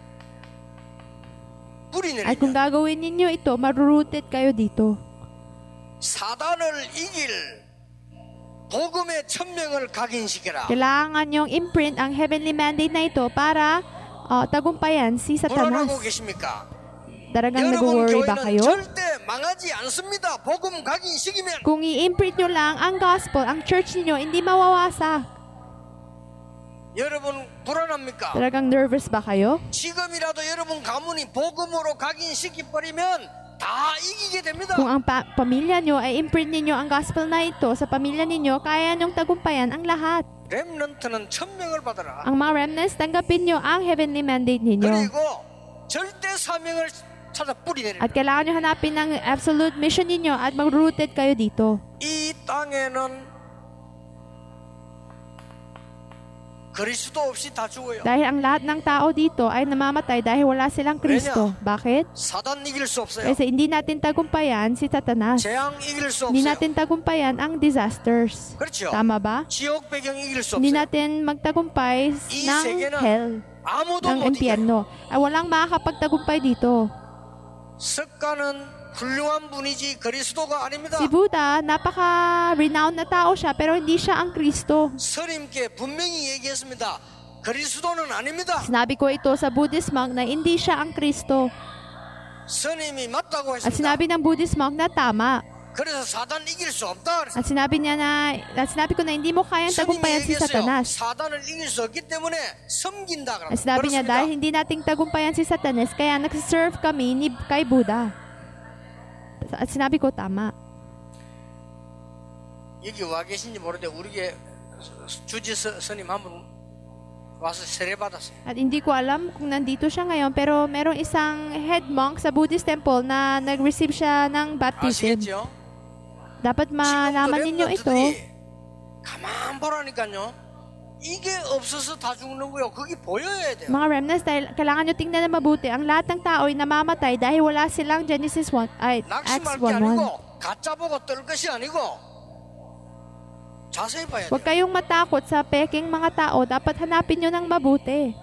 뿌리 At kung 내리면 gagawin ninyo ito, marurooted kayo dito. 사단을 이길 복음의 천명을 각인시켜라. Kailangan yung imprint ang heavenly mandate na ito para tagumpayan si 불안하고 Satanas. 계십니까? Daragang 여러분 nag-worry ba 교회는 kayo? 절대 망하지 않습니다. 복음 각인시키면 Kung i-imprint nyo lang ang gospel, ang church niyo hindi mawawasak. 여러분 불안합니까? Talagang nervous ba kayo? 지금이라도 여러분 가문이 복음으로 각인시켜 버리면 다 이기게 됩니다. Kung ang pamilya nyo ay imprint ninyo ang gospel na ito sa pamilya ninyo, kaya nyong tagumpayan ang lahat. 렘넌트는 천명을 받아라. Ang mga remnants, tanggapin nyo ang heavenly mandate ninyo. 그리고 절대 사명을 찾아 뿌리 내리라. At kailangan nyo hanapin ang absolute mission ninyo at mag-rooted kayo dito. 이 땅에는 그리스도 없이 다 죽어요. Dahil ang lahat ng tao dito ay namamatay dahil wala silang Kristo. Bakit? 사단 이길 수 없어요. Kasi hindi natin tagumpayan si Satanas. 재앙 이길 수 Hindi 없어요. natin tagumpayan ang disasters. 그렇죠. Tama ba? 지옥 배경 이길 수 Hindi 없어요. natin magtagumpay 이 ng 세계는 hell, 아무도 ng 못 이겨요. impyerno. Ay walang makakapagtagumpay dito. 석가는 훌륭한 분이지 그리스도가 아닙니다. Si Buddha, napaka-renowned na tao siya, pero hindi siya ang Kristo. 스님께 분명히 얘기했습니다. 그리스도는 아닙니다. Sinabi ko ito sa Buddhist monk na hindi siya ang Kristo. 스님이 맞다고 At 했습니다. sinabi ng Buddhist monk na tama. 그래서 사단 이길 수 없다. At sinabi ko na hindi mo kayang 스님이 tagumpayan si 얘기했어요. Satanas. 사단을 이길 수 없기 때문에 섬긴다. At sinabi niya, dahil hindi nating tagumpayan si Satanas, kaya nagsiserve kami kay Buddha. At sinabi ko, tama. 여기 와 계신지 모르는데 우리게 주지 스님 한 분 와서 세례 받았어요. At hindi ko alam kung nandito siya ngayon, pero merong isang head monk sa Buddhist temple na nag-receive siya ng baptism. 아시겠죠? Dapat malaman ninyo ito. 가만 보라니까요. 이게 없어서 다 죽는 거요. 그게 보여야 돼요. Mga remnants, dahil kailangan nyo tingnan na mabuti. Ang lahat ng tao ay namamatay dahil wala silang Genesis 1, Acts 낙심할 게 1:1. 아니고 가짜 보고 떨 것이 아니고 자세히 봐야 Huwag 돼요. kayong matakot sa peking mga tao. Dapat hanapin nyo ng mabuti.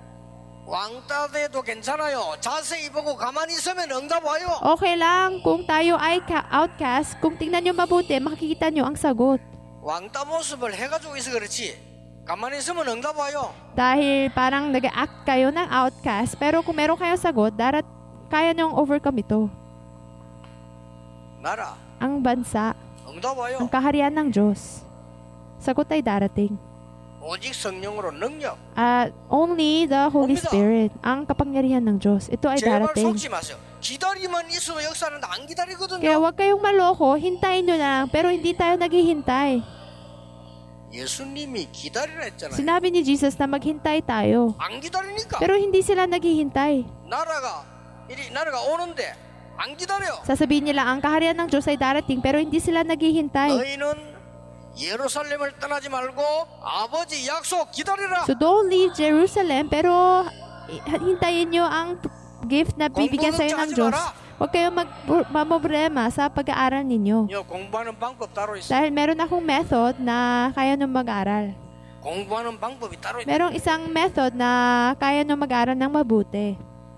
왕따돼도 괜찮아요. 자세히 보고 가만히 있으면 응답 와요. Okay lang kung tayo ay outcast. Kung tingnan nyo mabuti, makikita nyo ang sagot. 왕따 모습을 해가지고 있어 그렇지. 가만히 있으면 응답 와요. Dahil parang nag-act kayo ng outcast. Pero kung meron kayong sagot, kaya nyong overcome ito. 나라 Ang bansa, 응답 와요. ang kaharian ng Diyos. Sagot ay darating. 오직 성령으로 능력. Only the Holy 옵니다. Spirit, ang kapangyarihan ng Diyos. Ito ay 제발 darating. 속지 마세요. 기다리만 있어도 역사는 안 기다리거든요. Kaya huwag kayong maloko, hintayin nyo lang, pero hindi tayo naghihintay. 예수님이 기다리라 했잖아요. Sinabi ni Jesus na maghintay tayo. 안 기다리니까. Pero hindi sila naghihintay. 나라가 오는데 안 기다려. Sasabihin nila, ang kaharian ng Diyos ay darating, pero hindi sila naghihintay. 너희는 예루살렘을 떠나지 말고 아버지 약속 기다리라. So don't leave Jerusalem, pero hintayin nyo ang gift na bibigyan sa'yo ng Diyos. Huwag kayong mamroblema sa pag-aaral ninyo. 공부하는 방법 따로 있어. Dahil meron akong method na kaya nyo mag-aral. 공부하는 방법이 따로 있어. Merong isang method na kaya nyo mag-aral ng mabuti.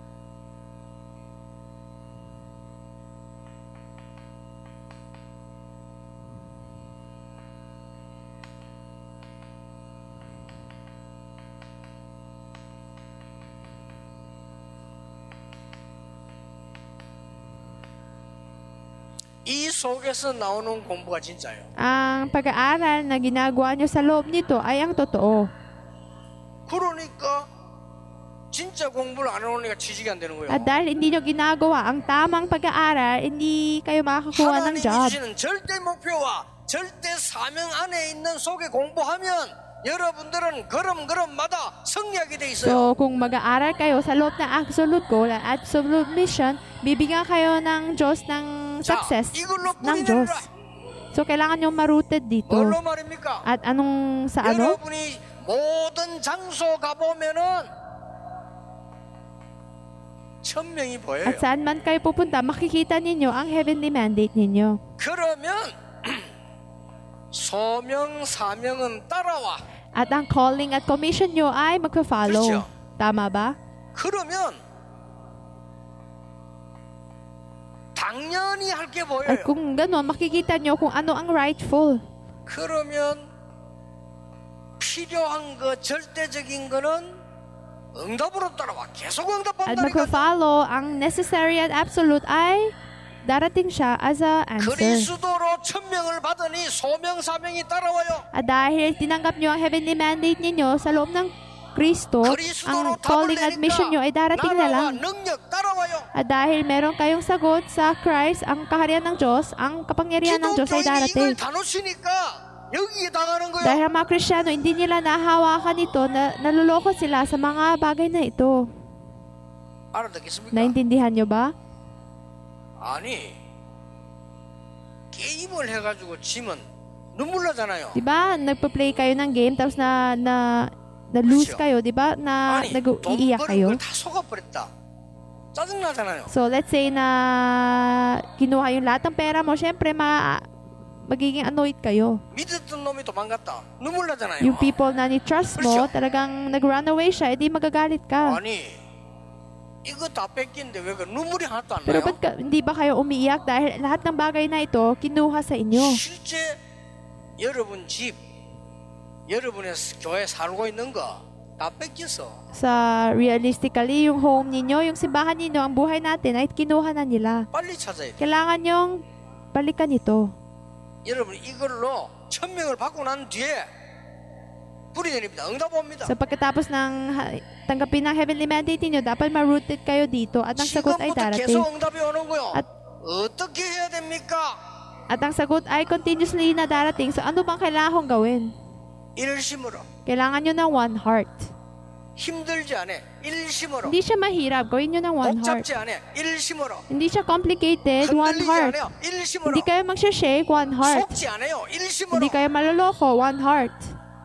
이 속에서 나오는 공부가 진짜예요. Ang pag-aaral na ginagawa nyo sa loob nito ay ang totoo. 그러니까 진짜 공부를 안 해놓으니까 취직이 안 되는 거예요. At dahil hindi nyo ginagawa ang tamang pag-aaral, hindi kayo makakakuha ng 하나님이 job. 주시는 절대 목표와 절대 사명 안에 있는 속에 공부하면 여러분들은 걸음걸음마다 승리하게 돼 있어요. So, kung mag-aaral kayo sa loob ng absolute goal at absolute mission, bibigyan kayo ng Diyos ng success 이걸로 ng Diyos. 뿌리내라. So, kailangan nyo ma-rooted dito. 뭘로 말입니까? At anong sa ano? 여러분이 모든 장소 가보면은 1000명이 보여요. At saan man kayo pupunta, makikita ninyo ang heavenly mandate ninyo. 그러면 소명 사명은 따라와. At ang calling at commission nyo ay magpa-follow. 그렇죠. Tama ba? 그러면 당연히 할 게 At 보여요. kung gano'n, makikita nyo kung ano ang rightful. 그러면 필요한 거 절대적인 거는 응답으로 따라와. 계속 At 응답한다니까. magpa-follow, ang necessary at absolute ay darating siya as a answer. 그리스도로 천명을 받으니 소명 사명이 따라와요. At dahil tinanggap nyo ang heavenly mandate ninyo sa loob ng Kristo, 그리스도로 ang calling 답을 at mission nyo ay 내니까 darating na 나라와 lang. 능력 따라와요. At dahil meron kayong sagot sa Christ, ang kaharian ng Diyos, ang kapangyarihan ng Diyos ay 기독교인이 darating. 이걸 다 놓치니까 여기에 당하는 거예요. Dahil ang mga Kristiyano, hindi nila nahawakan ito, naluloko sila sa mga bagay na ito. 알아듣겠습니까? Naintindihan nyo ba? 아니 게임을 해가지고 지면 눈물 나잖아요. Diba, nagpa-play kayo ng game, tapos na-lose 그렇죠. kayo, diba? Na 아니 돈 nag-iiyak 버는 kayo. 걸 다 속아버렸다. 짜증나잖아요. So, let's say na kinuha yung lahat ng pera mo, syempre, magiging annoyed kayo. 믿었던 놈이 도망갔다. 눈물 나잖아요. Yung people na ni-trust mo, 그렇죠. talagang nag-run away siya, edi magagalit ka. 아니 이거 다 뺏긴데 왜 그 눈물이 하나도 안 Pero 나요? ba't hindi ba kayo umiiyak dahil lahat ng bagay na ito, kinuha sa inyo? 실제 여러분 집, 여러분의 교회 살고 있는 거 다 뺏겼어. Sa realistically, yung home ninyo, yung simbahan ninyo, ang buhay natin ay kinuha na nila. 빨리 찾아야 돼. Kailangan nyong balikan ito. 여러분 이걸로 천명을 받고 난 뒤에 뿌리 내립니다. 응답 옵니다. So pagkatapos ng tanggapin ng heavenly mandate ninyo, dapat ma-rooted kayo dito at ang sagot ay 지금부터 darating. 계속 응답이 오는 거요. At 어떻게 해야 됩니까? At ang sagot ay continuously na darating. So ano bang kailangan kong gawin? 일심으로. Kailangan nyo ng one heart. 힘들지 않아. 일심으로. Hindi siya mahirap. Gawin nyo ng one heart. 복잡지 않아. 일심으로. Hindi siya complicated. One 흔들리지 heart. 않아요. 일심으로. Hindi kayo magsha-shake. One heart. 속지 않아요. 일심으로. Hindi kayo maloloko. One heart.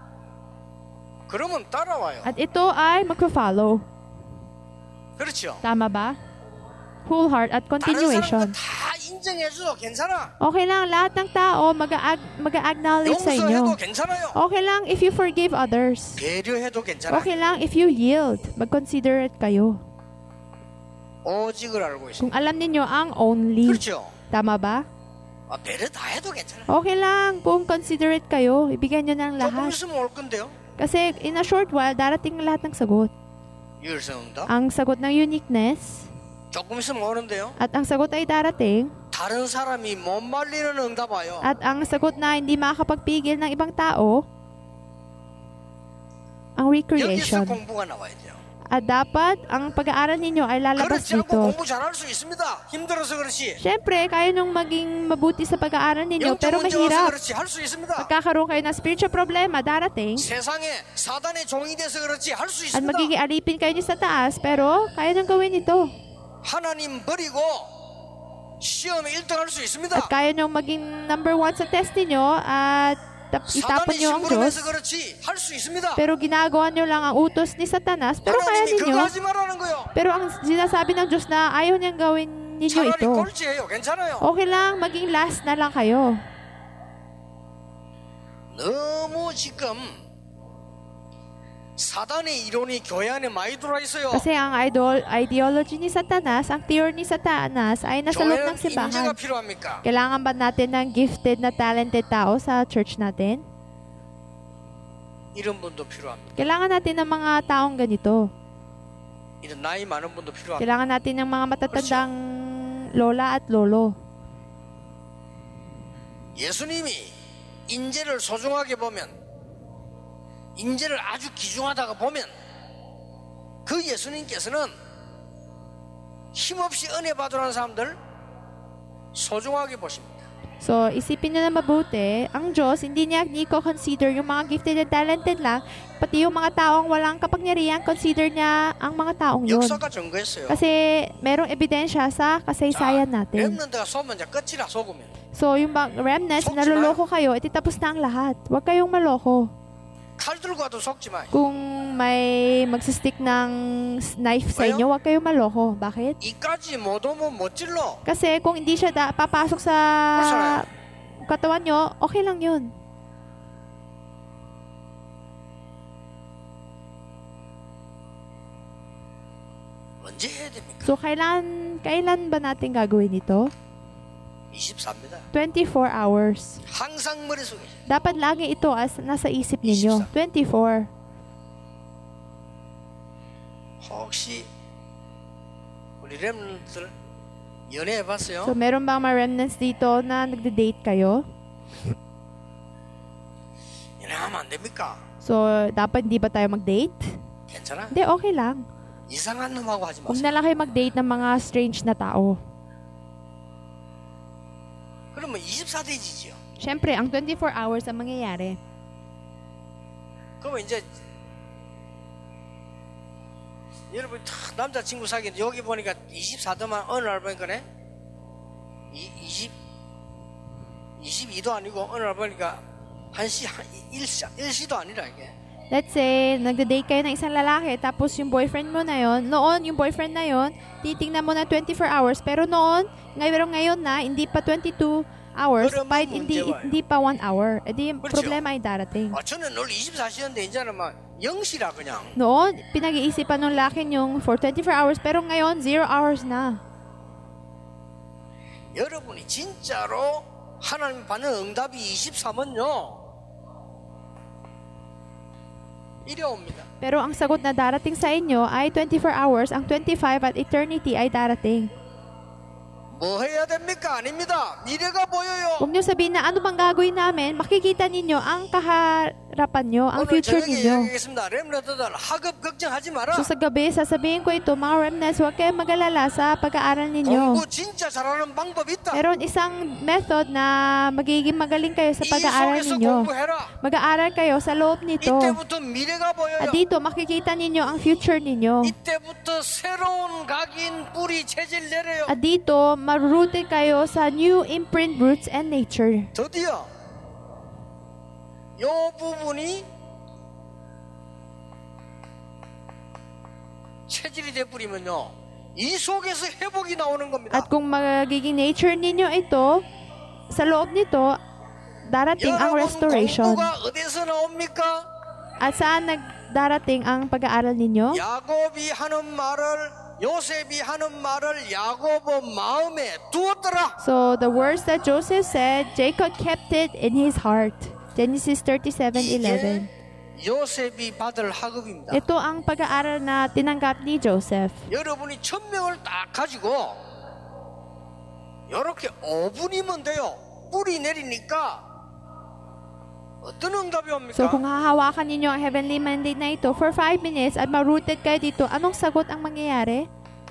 그러면 따라와요. At ito ay magpa-follow. 그렇죠. Tama ba? Full heart at 다른 continuation. 사람도 다 인정해줘도 괜찮아. Okay lang, lahat ng tao mag-acknowledge sa inyo. 용서해도 괜찮아요. Okay lang if you forgive others. 배려해도 괜찮아. Okay lang if you yield. Mag-considerate kayo. 오직을 알고 있습니다. Kung alam ninyo ang only. 그렇죠. Tama ba? 배려 다 해도 괜찮아. Okay lang kung considerate kayo. Ibigay nyo ng 조금 lahat. 있으면 올 건데요. Kasi in a short while, darating lahat ng sagot. 유일성응답. Ang sagot ng uniqueness 조금 있으면 오는데요. at ang sagot ay darating. 다른 사람이 못 말리는 응답 와요. At ang sagot na hindi makakapagpigil ng ibang tao, ang 여기서 recreation. 공부가 나와야 돼요. At dapat, ang pag-aaral ninyo ay lalabas 그렇지 않고 dito. 공부 잘할 수 있습니다. 힘들어서 그렇지. Siyempre, kaya nung maging mabuti sa pag-aaral ninyo, 영적 pero 문제 와서 mahirap. 그렇지 할 수 있습니다. Magkakaroon kayo ng spiritual problema darating 세상에 사단의 종이 돼서 그렇지 할 수 at 있습니다. magiging alipin kayo niyo sa taas, pero kaya nang gawin ito. 하나님 버리고 시험에 1등 할 수 있습니다. At kaya nyo maging number 1 sa test ninyo at itapon 사단의 nyo ang 심부름해서 Diyos. 그렇지 할 수 있습니다. Pero ginagawa nyo lang ang utos ni Satanas, pero kaya 하나님이 그거 ninyo. 하지 말라는 거요. Pero ang sinasabi ng Diyos na ayaw niyang gawin ninyo 차라리 ito. 꼴찌해요. 괜찮아요. Okay lang, maging last na lang kayo. 너무 지금 사단의 이론이 교회 안에 많이 들어와 있어요. Kasi ang ideology ni Satanas, ang theory ni Satanas ay nasa loob ng 교회는 인재가 simbahan. 필요합니까? Kailangan ba natin ng gifted na talented tao sa church natin? 이런 분도 필요합니다. Kailangan natin ng mga taong ganito. 이런 나이 많은 분도 필요합니다. Kailangan natin ng mga matatandang lola at lolo. 예수님이 인재를 소중하게 보면, 인재를 아주 귀중하다고 보면, 그 예수님께서는 힘없이 은혜 받으라는 사람들 소중하게 보십니다. So, isipin nyo na mabuti, ang Diyos, hindi ko consider yung mga gifted and talented lang, pati yung mga taong walang kapangyarihan, consider niya ang mga taong yun. 역사가 증거했어요. Kasi merong ebidensya sa kasaysayan natin. 렘넌트가 속으면 이제 끝이라 속으면. So, yung remnants, naloloko kayo, ititapos na ang lahat. Huwag kayong maloko. 칼 들고 와도 속지 마. Kung may magsistick ng knife sa inyo, huwag kayong maloko. Bakit? 이까지 못 오면 못 찔러. Kasi kung hindi siya papasok sa katawan nyo, okay lang yun. 언제 해야 됩니까? So, kailan ba natin gagawin ito? 24입니다. 24 hours. 항상 머릿속에. Dapat lagi ito as nasa isip ninyo. 24. 혹시 우리 렘넌트들 연애해봤어요? So, meron bang mga remnants dito na nagde-date kayo? 연애하면 안 됩니까? So, dapat hindi ba tayo mag-date? 괜찮아? Hindi, okay lang. 이상한 놈하고 하지 Huwag 마세요. na lang kayo mag-date ng mga strange na tao. 그러면 24대지지요. Siyempre, ang 24 hours ang mangyayari. 그러면 이제 여러분 남자친구 사귀는데 여기 보니까 24도만 어느 날 보니까네 22도 아니고 어느 날 보니까 1시도 아니라 이게. Let's say, nagde-date kayo ng isang lalaki, tapos yung boyfriend mo na yon, yung boyfriend na yon, titingnan mo na 24 hours, pero ngayon na, hindi pa 22 hours, kahit hindi pa 1 hour. E di, problema ay darating. 저는 늘 24시간인데 이제는 막 0시라 그냥. Noon, pinag-iisipan ng laki yung for 24 hours, pero ngayon, 0 hours na. 여러분이 진짜로 하나님 받는 응답이 23은요. 이래 옵니다. Pero ang sagot na darating sa inyo ay 24 hours, ang 25 at eternity ay darating. 뭐 해야 됩니까? 아닙니다. 미래가 보여요. Huwag nyo sabihin na ano bang gagawin namin, makikita ninyo ang kaharapan nyo, ang 오늘 future 저녁에 ninyo. 이야기하겠습니다. 렘너들들 학업 걱정하지 마라. So sa gabi, sasabihin ko ito, mga remnants, huwag kayong mag-alala sa pag-aaral ninyo. 공부 진짜 잘하는 방법이 있다. Meron isang method na magiging magaling kayo sa 이 pag-aaral 속에서 ninyo. 공부해라. Mag-aaral kayo sa loob nito. 이때부터 미래가 보여요. At dito, makikita ninyo ang future ninyo. 이때부터 새로운 각인 뿌리 체질 내려요. At dito, marooted kayo sa new imprint roots and nature. 드디어 요 부분이 체질이 돼버리면요, 이 속에서 회복이 나오는 겁니다. At kung magiging nature ninyo ito, sa loob nito, darating ang 여러분 restoration. 공부가 어디서 나옵니까? At saan nagdarating ang pag-aaral ninyo? 야곱이 하는 말을, 요셉이 하는 말을 야곱 마음에 두었더라. So, the words that Joseph said, Jacob kept it in his heart. Genesis 37:11. 이게 요셉이 받을 학업입니다. Ito ang pag-aaral na tinanggap ni Joseph. 여러분이 1000명을 딱 가지고 이렇게 5분이면 돼요. 뿌리 내리니까 어떤 응답이 옵니까? So, kung hahawakan ninyo ang heavenly mandate na ito for 5 minutes at marooted kayo dito, anong sagot ang mangyayari?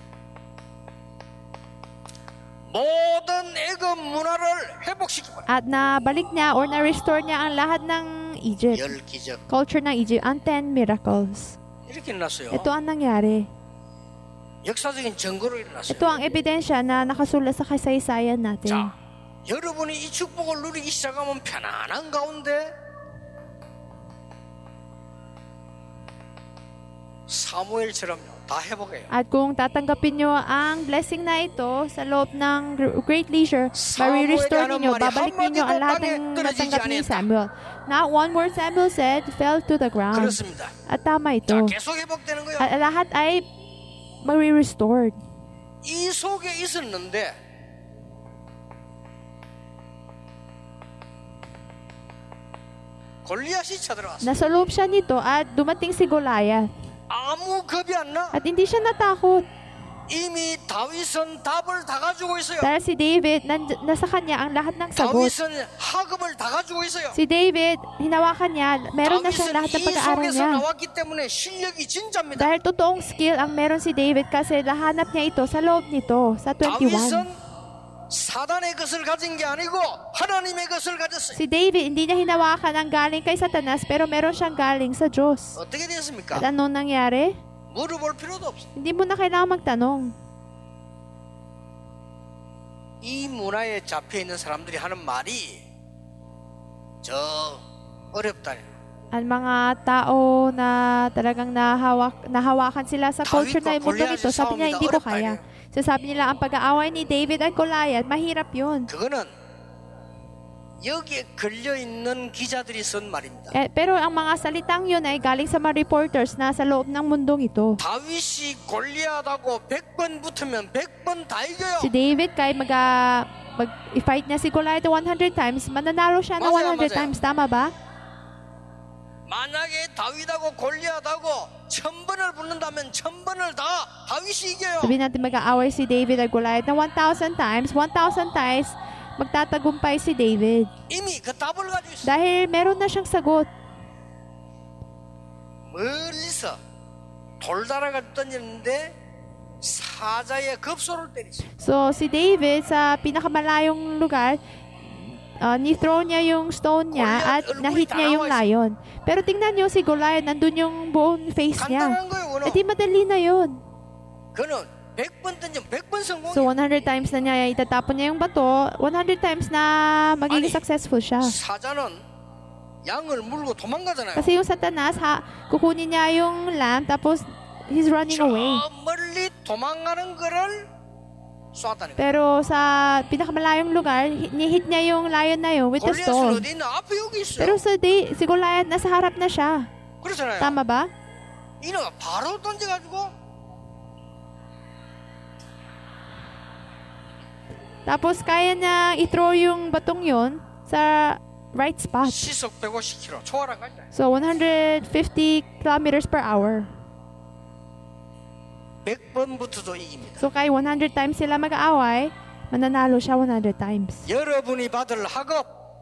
모든 애굽 문화를 회복시키고 At nabalik niya or na-restore niya ang lahat ng Egypt. 열 기적 Culture ng Egypt, ang 10 miracles. 이렇게 일어났어요. Ito ang nangyari. 역사적인 증거로 일어났어요. Ito ang ebidensya na nakasulat sa kasaysayan natin. 자, 여러분이 이 축복을 누리기 시작하면 편안한 가운데 사무엘처럼요, 다 회복해요. At kung tatanggapin nyo ang blessing na ito sa loob ng great leisure, ma-restore ninyo, babalik ninyo ang lahat ng natanggap ni Samuel. Not one word Samuel said fell to the ground. 그렇습니다. At tama 자, ito. 계속 회복되는 거예요. At lahat ay ma-restored. 이 속에 있었는데 골리앗이 쳐들어왔어요. Nasa loob siya nito at dumating si Goliath. 아무 겁이 안 나. At hindi siya natakot. 이미 다윗은 답을 다 가지고 있어요. Dahil si David, nasa kanya ang lahat ng sagot. 다윗은 학업을 다 가지고 있어요. Si David, hinawakan niya, meron na siyang lahat ng 이 pag-aaral 속에서 niya. 나왔기 때문에 실력이 진짜입니다. Dahil totoong skill ang meron si David kasi nahanap niya ito sa loob nito, sa 21. 다윗은 사단의 것을 가진 게 아니고 하나님의 것을 가졌어요. Si David, hindi niya hinawakan ang galing kay Satanas, pero meron siyang galing sa Diyos. 어떻게 됐습니까? At anong nangyari? 물어볼 필요도 없어요. Hindi mo na kailangan magtanong. 이 문화에 잡혀 있는 사람들이 하는 말이 저 어렵다. Ang mga tao na talagang nahawakan sila sa culture na mundo nito, sabi niya, hindi ko kaya. Sasabi nila, ang pag-aaway ni David at Goliath, mahirap yun. 그거는 여기에 걸려있는 기자들이 쓴 말입니다. Pero ang mga salitang yun ay galing sa mga reporters na sa loob ng mundong ito. 다윗이 골리앗하고 100번 붙으면 100번 다 이겨요. Si David, kahit i-fight niya si Goliath 100 times, mananalo siya ng 100 times. Tama ba? 만약에 다윗하고 골리앗하고 1000번을 붙는다면 1000번을 다 다윗이 이겨요. Sabihin natin mag-aaway si David at Goliath na 1,000 times, 1,000 times, magtatagumpay si David. 이미 그 답을 가지고 있어요. Dahil meron na siyang sagot. 멀리서 돌다라가 던졌는데 사자의 급소를 때리죠. So, si David sa pinakamalayong lugar, ni-throw niya yung stone niya at na-hit niya yung lion. Pero tingnan niyo si Goliath, nandun yung buong face niya. 간단한 거예요. Eh di madali na yun. 그는 100번 던지면 100번 성공이에요. So 100 times na niya itatapon niya yung bato, 100 times na magiging successful siya. 사자는 양을 물고 도망가잖아요. Kasi yung Satanas, kukunin niya yung lamb tapos he's running away. 저 멀리 도망가는 거를 쐈다는 거예요. Pero sa pinakamalayong lugar, ni-hit niya yung lion na yun with the 골리앗은 stone. 어디 있나? 앞에 여기 있어요. Pero si Goliath, nasa harap na siya. 그렇잖아요. Tama ba? 이놈 바로 던져가지고 Tapos kaya niya i-throw yung batong yun sa right spot. 시속 150km 초월한 거죠. So 150 kilometers per hour. 100번부터도 이깁니다. So kaya 100 times sila mag-aaway, mananalo siya 100 times. 여러분이 받을 학업,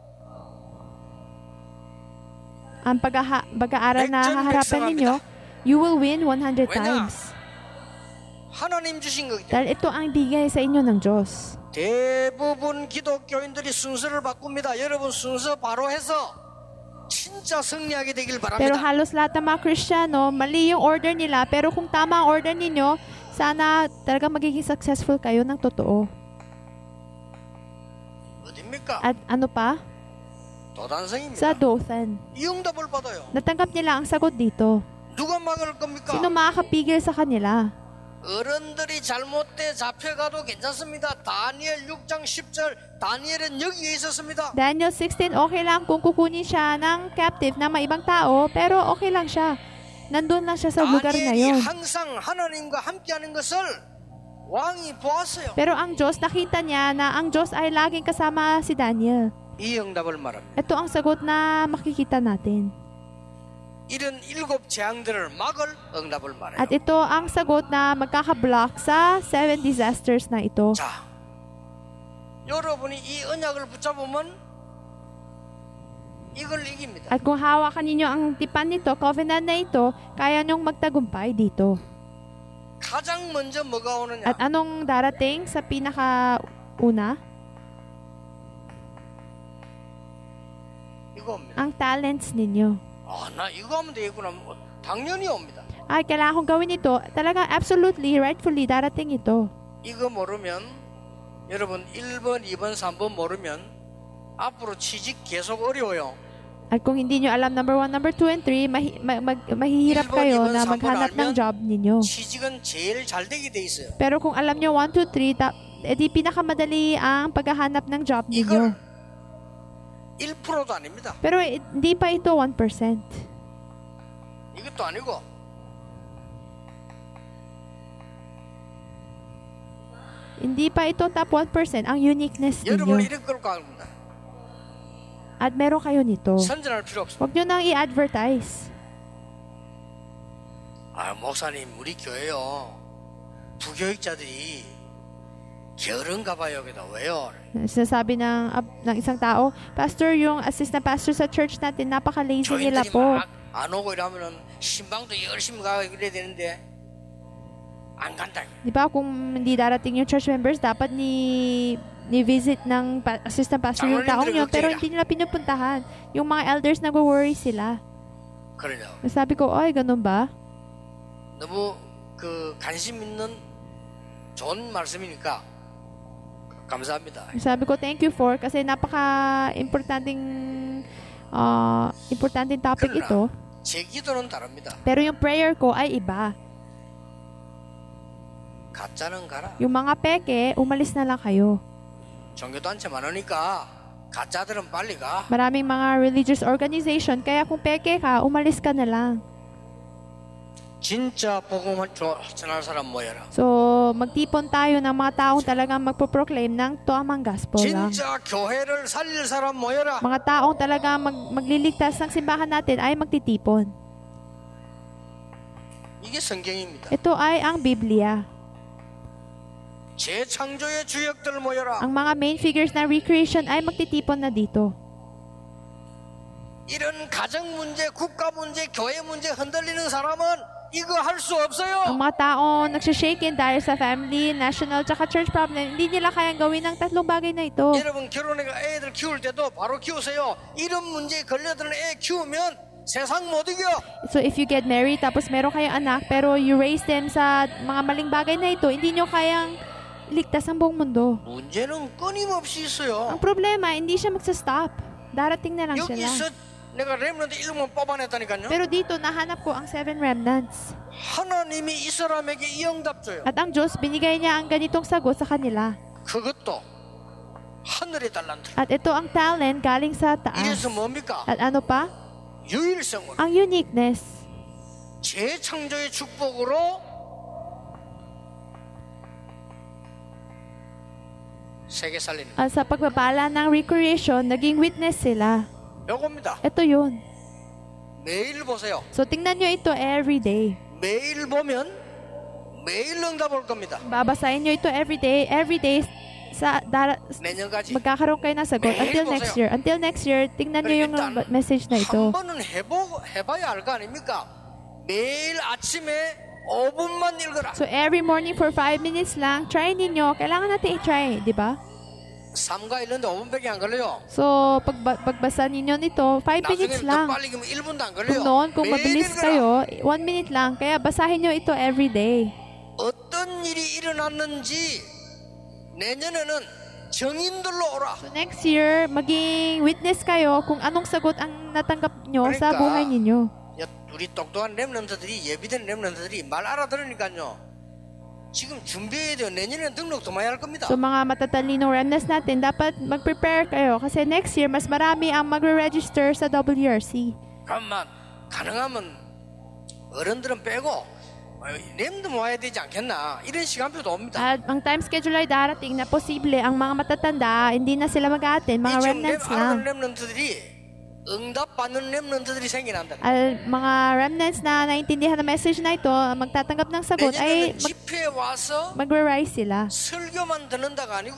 Ang pag-aaral na haharapan ninyo, you will win 100 times. 하나님 주신 거기 때문에. Dahil ito ang bigay sa inyo ng Diyos. 대부분 기독교인들이 순서를 바꿉니다. 여러분 순서 바로 해서 진짜 승리하게 되길 Pero 바랍니다. halos lahat ng mga Kristiyano, mali yung order nila. Pero kung tama ang order ninyo, sana talagang magiging successful kayo ng totoo. 어딥니까? At ano pa? 도단성입니다. Sa Dothan. 이 응답을 받아요. Natanggap nila ang sagot dito. 누가 막을 겁니까? Sino makakapigil sa kanila? 어른들이 잘못돼 잡혀가도 괜찮습니다. 다니엘 6장 10절 다니엘은 여기에 있었습니다. Daniel 16, okay lang kung kukunin siya ng captive ng mga ibang tao, pero okay lang siya. Nandun lang siya sa lugar na 다니엘이 yun. 항상 하나님과 함께하는 것을 왕이 보았어요. Pero ang Diyos, nakita niya na ang Diyos ay laging kasama si Daniel. 이 응답을 말합니다. Ito ang sagot na makikita natin. 이런 7 재앙들을 막을 응답을 말해요. At ito ang sagot na magkaka-block sa 7 disasters na ito. 자, 여러분이 이 언약을 붙잡으면 이걸 이깁니다. At kung hawakan ninyo ang tipan nito, covenant na ito, kaya nyong magtagumpay dito. 가장 먼저 뭐가 오느냐? At anong darating sa pinakauna? 이거 옵니다. Ang talents ninyo. 나 이거 하면 되겠구나. 당연히 옵니다. Ay, kailangan kong gawin ito. Talagang absolutely, rightfully, darating ito. 이거 모르면 여러분 1번, 2번, 3번 모르면 앞으로 취직 계속 어려워요. At kung hindi nyo alam number 1, number 2, and 3, mahihirap kayo na maghanap ng job ninyo. 취직은 제일 잘 되게 돼 있어요. Pero kung alam nyo 1, 2, 3, edi pinakamadali ang paghahanap ng job ninyo. 이걸 1%도 아닙니다. Pero hindi pa ito 1%. 이것도 아니고 Hindi pa ito top 1% ang uniqueness 여러분 ninyo. 이런 걸 겁니다. At meron kayo nito. 선전할 필요 없습니다. Huwag nyo nang i-advertise. 목사님 우리 교회요 부교육자들이 게으른가 봐요. 여기다 왜요? Sinasabi ng isang tao, Pastor, yung assistant pastor sa church natin, napaka-lazy nila 교인들이 po. 막 안 오고 이러면은 신방도 열심히 가고 그래야 되는데 안 간다. Di ba, kung hindi darating yung church members, dapat ni-visit ng assistant pastor yung taong yun, pero hindi nila pinupuntahan. Yung mga elders nag-worry sila. 그러죠. Sabi ko, ay, ganun ba? 너무 그 관심 있는 좋은 말씀이니까 감사합니다. Sabi ko, thank you for, kasi napaka-importanting importanting topic ito. 제 기도는 다릅니다. Pero yung prayer ko ay iba. 가짜는 가라. Yung mga peke, umalis na lang kayo. 종교단체 많으니까 가짜들은 빨리 가. Maraming mga religious organization, kaya kung peke ka, umalis ka na lang. 진짜 복음 전할 사람 모여라. So, magtipon tayo ng mga taong talagang magpo-proclaim ng tamang gospel lang. 진짜 교회를 살릴 사람 모여라. Mga taong talagang magliligtas ng simbahan natin ay magtitipon. 이게 성경입니다. Ito ay ang Biblia. 재창조의 주역들 모여라. Ang mga main figures ng recreation ay magtitipon na dito. 이런 가정 문제, 국가 문제, 교회 문제 흔들리는 사람은 이거 할 수 없어요. Ang mga taong nagsishaken dahil sa family, national, tsaka church problem, hindi nila kayang gawin ng tatlong bagay na ito. 여러분 결혼해가 애들 키울 때도 바로 키우세요. 이런 문제에 걸려드는 애 키우면 세상 못 이겨. So if you get married, tapos meron kayong anak, pero you raise them sa mga maling bagay na ito, hindi nyo kayang ligtas ang buong mundo. 문제는 끊임없이 있어요. Ang problema, hindi siya magsa-stop. Darating na lang sila. 여기서 내가 렘넌트 1명 뽑아냈다니까요. Pero dito, nahanap ko ang 7 remnants. 하나님이 이 사람에게 이 응답 줘요. At ang Diyos, binigay niya ang ganitong sagot sa kanila. 그것도 하늘의 달란트. At ito ang talent galing sa taas. 이래서 뭡니까? At ano pa? 유일성으로. Ang uniqueness. 재창조의 축복으로 세계 살리는. At sa pagbabala ng recreation, naging witness sila. 요겁니다. Ito yun. 매일 보세요. So, tingnan nyo ito every day. 매일 보면 매일 응답 올 겁니다. Babasahin nyo ito every day 내년까지 magkakaroon kayo ng sagot 매일 until next 보세요. year. Until next year, tingnan nyo yung 일단 message na ito. 한 번은 해봐야 알 거 아닙니까? 매일 아침에 5분만 읽어라. So, every morning for 5 minutes lang, try ninyo. Kailangan natin i-try, di ba? 3과 1년도 5분밖에 안 걸려요. So, pagbasa ninyo nito, 5 minutes 나중에는 더 lang. 빨리 그러면 1분도 안 Kung 걸려요. noon, kung 매일 mabilis 읽어라. kayo, 1 minute lang. Kaya basahin nyo ito every day. 어떤 일이 일어났는지 내년에는 정인들로 오라. So, next year, maging witness kayo kung anong sagot ang natanggap nyo sa 그러니까 buhay ninyo. 우리 똑똑한 렘넌트들이 예비된 렘넌트들이 말 알아들으니까요. 지금 준비해야 돼요. 내년에 등록도 많이 할 겁니다. So, mga matatalinong remnants natin, dapat mag-prepare kayo. Kasi next year, mas marami ang magre-register sa WRC. 그러면 가능하면 어른들은 빼고 렘도 모아야 되지 않겠나. 이런 시간표도 옵니다. At ang time schedule ay darating na posible ang mga matatanda, hindi na sila mag-attend, mga 이 지금 remnants 하는 lang. 렘넌트들이 응답받는 렘넌트들이 생겨난다. Mga remnants na naintindihan ng message na ito, magtatanggap ng sagot, ay 내년에는 집회에 와서 magre-rise sila. 설교만 듣는다가 아니고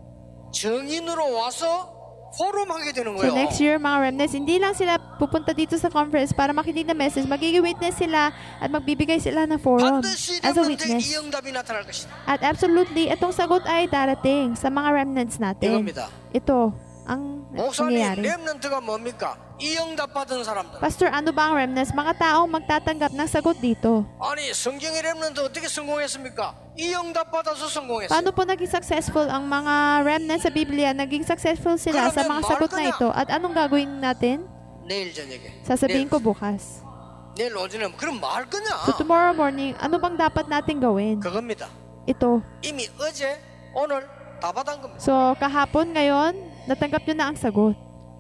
정인으로 와서 포럼하게 되는 So 거예요. next year, mga remnants, hindi lang sila pupunta dito sa conference para makinig ng message, magiging witness sila at magbibigay sila ng forum 반드시 as a 렘넌트의 witness. 이 응답이 나타날 것이다. At absolutely, itong sagot ay darating sa mga remnants natin. 이겁니다. Ito ang 목사님, nangyayari. 렘넌트가 뭡니까? 이 응답 받은 사람들. Pastor, ano ba ang remnants? Mga taong magtatanggap ng sagot dito. 아니, 성경의 렘넌트 어떻게 성공했습니까? 이 응답 받아서 성공했어요. Paano po naging successful ang mga remnants sa Biblia? Naging successful sila sa mga sagot na ito. At anong gagawin natin? 내일 저녁에. Sasabihin ko bukas. 내일 오전에 그럼 뭐 할 거냐? So tomorrow morning, ano bang dapat natin gawin? 그겁니다. Ito. 이미 어제, 오늘 다 받은 겁니다. So kahapon, ngayon, natanggap nyo na ang sagot.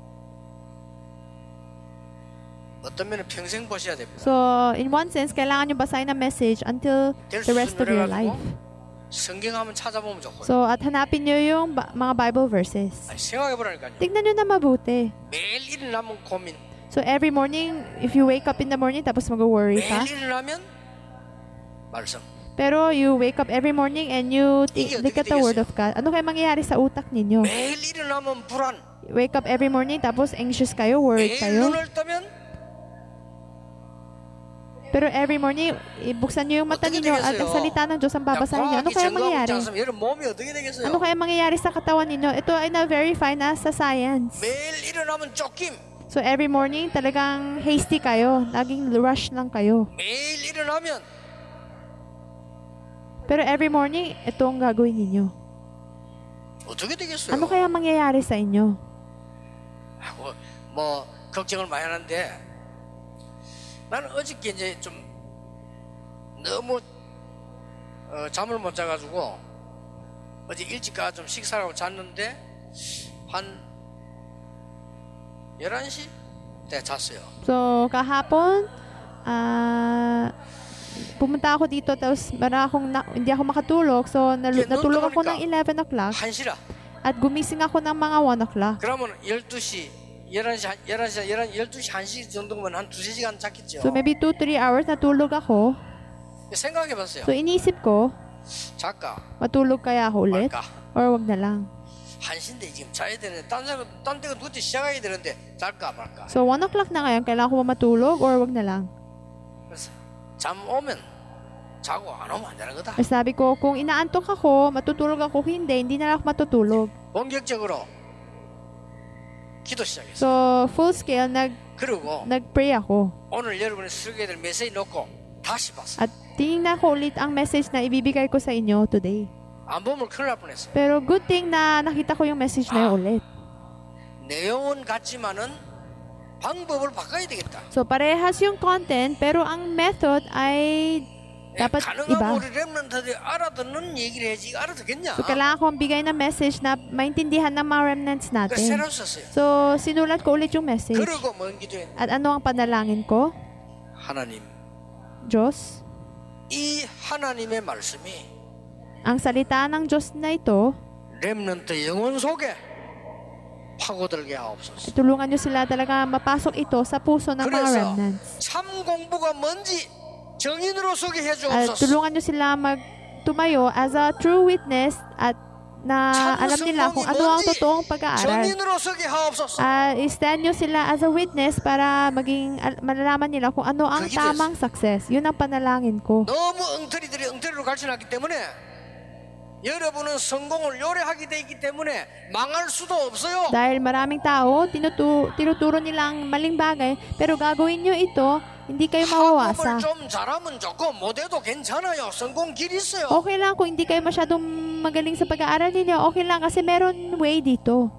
어떤 면은 평생 보셔야 됩니다. So in one sense, kailangan nyo basahin ang message until the rest of your life. 성경 한번 찾아보면 좋고요. So at hanapin nyo yung mga Bible verses. 아니, 생각해보라니까요. Tignan nyo na mabuti. 매일 일어나면 고민. So every morning, if you wake up in the morning, tapos mag-worry ka. 매일 일어나면 말씀. Pero you wake up every morning and you 이게 look at 어떻게 the Word 되겠어요? of God. Ano kaya mangyayari sa utak ninyo? 매일 일어나면 불안. Wake up every morning, tapos anxious kayo, worried 매일 kayo. 눈을 뜨면 Pero every morning, ibuksan nyo yung mata 어떻게 ninyo at ang 되겠어요? salita ng Diyos ang babasahin nyo. Ano 과학이 kaya 증거하고 mangyayari? 있지 않으면 여러분 몸이 어떻게 되겠어요? Ano kaya mangyayari sa katawan ninyo? Ito ay na-verify na sa science. 매일 일어나면 쫓김. So every morning, talagang hasty kayo. Laging rush lang kayo. 매일 일어나면 Pero every morning, ito ang gagawin ninyo. 어떻게 되겠어요? Ano kaya mangyayari sa inyo? 하고 뭐 걱정을 많이 하는데 나는 어저께 이제 좀 너무 잠을 못 자가지고 어제 일찍 가서 좀 식사를 하고 잤는데 한 11시 때 잤어요. So, kahapon, pumunta ako dito, tapos hindi ako makatulog. So, natulog ako ng 11 o'clock 1시라. at gumising ako ng mga 1 o'clock. 그러면 12시, 1시 정도면 한 2-3시간 잤겠죠. So, maybe 2-3 hours natulog ako. 생각해봤어요. So, inisip ko, 잘까 matulog kaya ako ulit? 말까. Or wag na lang. 1시인데 지금 자야 되는데 딴 데가 누구한테 시작해야 되는데 잘까 말까. So, 1 o'clock na ngayon, kailangan ko ba matulog or wag na lang? 그래서 잠 오면 자고 안 오면 안 되는 거다. At sabi ko, kung inaantok ako, matutulog ako, hindi na lang ako matutulog. 본격적으로 기도 시작했어요. So, full scale, 그리고 nag-pray ako. 오늘 여러분의 설교에 될 메시지 놓고 다시 봤어요. At tinignan ko ulit ang message na ibibigay ko sa inyo today. 안 보면 큰일 날 뻔했어요. Pero good thing na nakita ko yung message na yun ulit. 내용은 같지만은 방법을 바꿔야 되겠다. So, parehas yung content, pero ang method ay dapat 가능하면 iba. 우리 렘넌트들이 알아듣는 얘기를 해야지 알아듣겠냐. So, kailangan ko bigay ng message na maintindihan ng mga remnants 그래서 natin. 새로 썼어요. So, sinulat ko ulit yung message. 그리고 뭔 기도해? At ano ang panalangin ko? 하나님, Diyos, 이 하나님의 말씀이 ang salita ng Diyos na ito, 렘넌트 영혼 속에 파고들게 하옵소서. tulungan nyo sila talaga mapasok ito sa puso ng mga 그래서 remnants. 참 공부가 뭔지 정인으로 소개해 At 주옵소서. tulungan nyo sila magtumayo as a true witness at na alam nila kung ano ang totoong pag-aaral. 증인으로 서게 하옵소서. I-stand nyo sila as a witness para malalaman nila kung ano ang tamang success. Yun ang panalangin ko. 너무 엉터리들이 엉터리로 가르쳐놨기 때문에 여러분은 성공을 요래하게 돼 있기 때문에 망할 수도 없어요. Dahil maraming tao, tinuturo nilang maling bagay, pero gagawin nyo ito, hindi kayo mawawasa. 학업을 좀 잘하면 좋고 못해도 괜찮아요. 성공 길 있어요. Okay lang kung hindi kayo masyadong magaling sa pag-aaral ninyo, okay lang kasi meron way dito.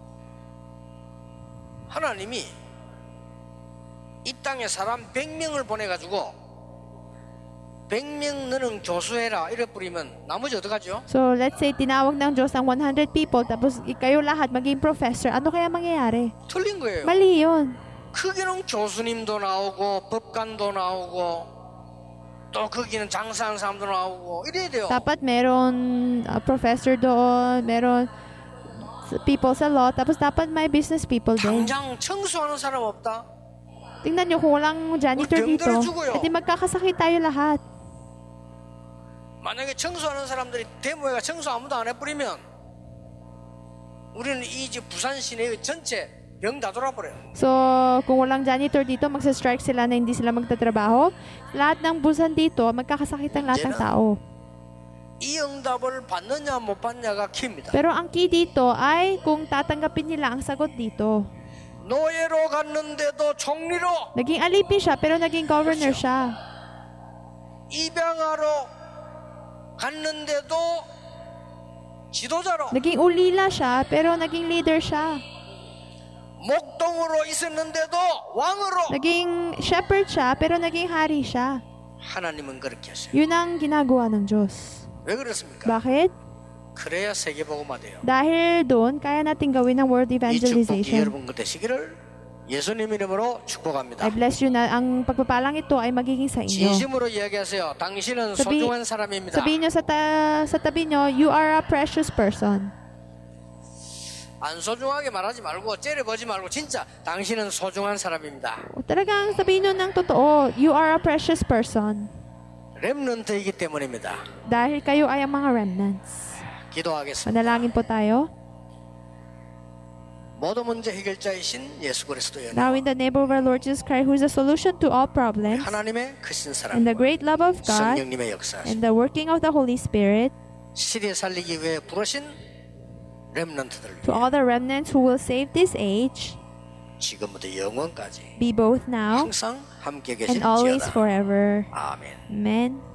하나님이 이 땅에 사람 100명을 보내가지고 100명 너는 교수해라 이래 뿌리면 나머지 어떡하죠? So, let's say, tinawag ng Diyos ang 100 people, tapos kayo lahat maging professor. Ano kaya mangyayari? 틀린 거예요. Mali yun. 거기는 교수님도 나오고 법관도 나오고 또 거기는 장사하는 사람도 나오고 이래야 돼요. Dapat meron professor doon, meron people sa law, tapos dapat may business people din. 당장 청소하는 사람 없다? Tingnan nyo, kung walang janitor dito, edi magkakasakit tayo lahat. 만약에 청소하는 사람들이 데모회가 청소 아무도 안 해버리면 우리는 이 집 부산 시내 전체 병 다 돌아버려요. So, kung walang janitor dito, magsa-strike sila na hindi sila magtatrabaho. Lahat ng Busan dito, magkakasakit ang lahat ng tao. 이 응답을 받느냐 못 받느냐가 키입니다. Pero ang key dito ay kung tatanggapin nila ang sagot dito. 노예로 갔는데도 총리로, Naging alipin siya, pero naging governor siya. 입양하러 갔는데도 지도자로, Naging ulila siya, pero naging leader siya. 목동으로 있었는데도 왕으로. Naging shepherd siya, pero naging hari siya. 하나님은 그렇게 하세요. Yun ang ginagawa ng Diyos. 왜 그렇습니까? Bakit? 그래야 세계복음화 돼요. Dahil doon, kaya natin gawin ng world 이 축복이 evangelization. 여러분 되시기를 예수님 이름으로 축복합니다. I bless you na ang pagpapalang ito ay magiging sa inyo. 진심으로 이야기하세요. 당신은 소중한 사람입니다. Sabihin nyo sa tabi nyo, you are a precious person. 안 소중하게 말하지 말고 째려보지 말고 진짜 당신은 소중한 사람입니다. Talagang sabihin nyo ng totoo, you are a precious person. 렘넌트이기 때문입니다. Dahil kayo ay ang mga remnants. 기도하겠습니다. Manalangin po tayo. 모든 문제 해결자이신 예수 그리스도의 Now in the name of our Lord Jesus Christ, who is a solution to all problems, 하나님의 크신 and the 사랑과 great love of God, 성령님의 역사, and the working of the Holy Spirit, 시대 살리기 위해 부르신 렘넌트들 to all the remnants who will save this age, 지금부터 영원까지 be both now 항상 함께 and 계신 always 지어다. forever. 아멘. Amen.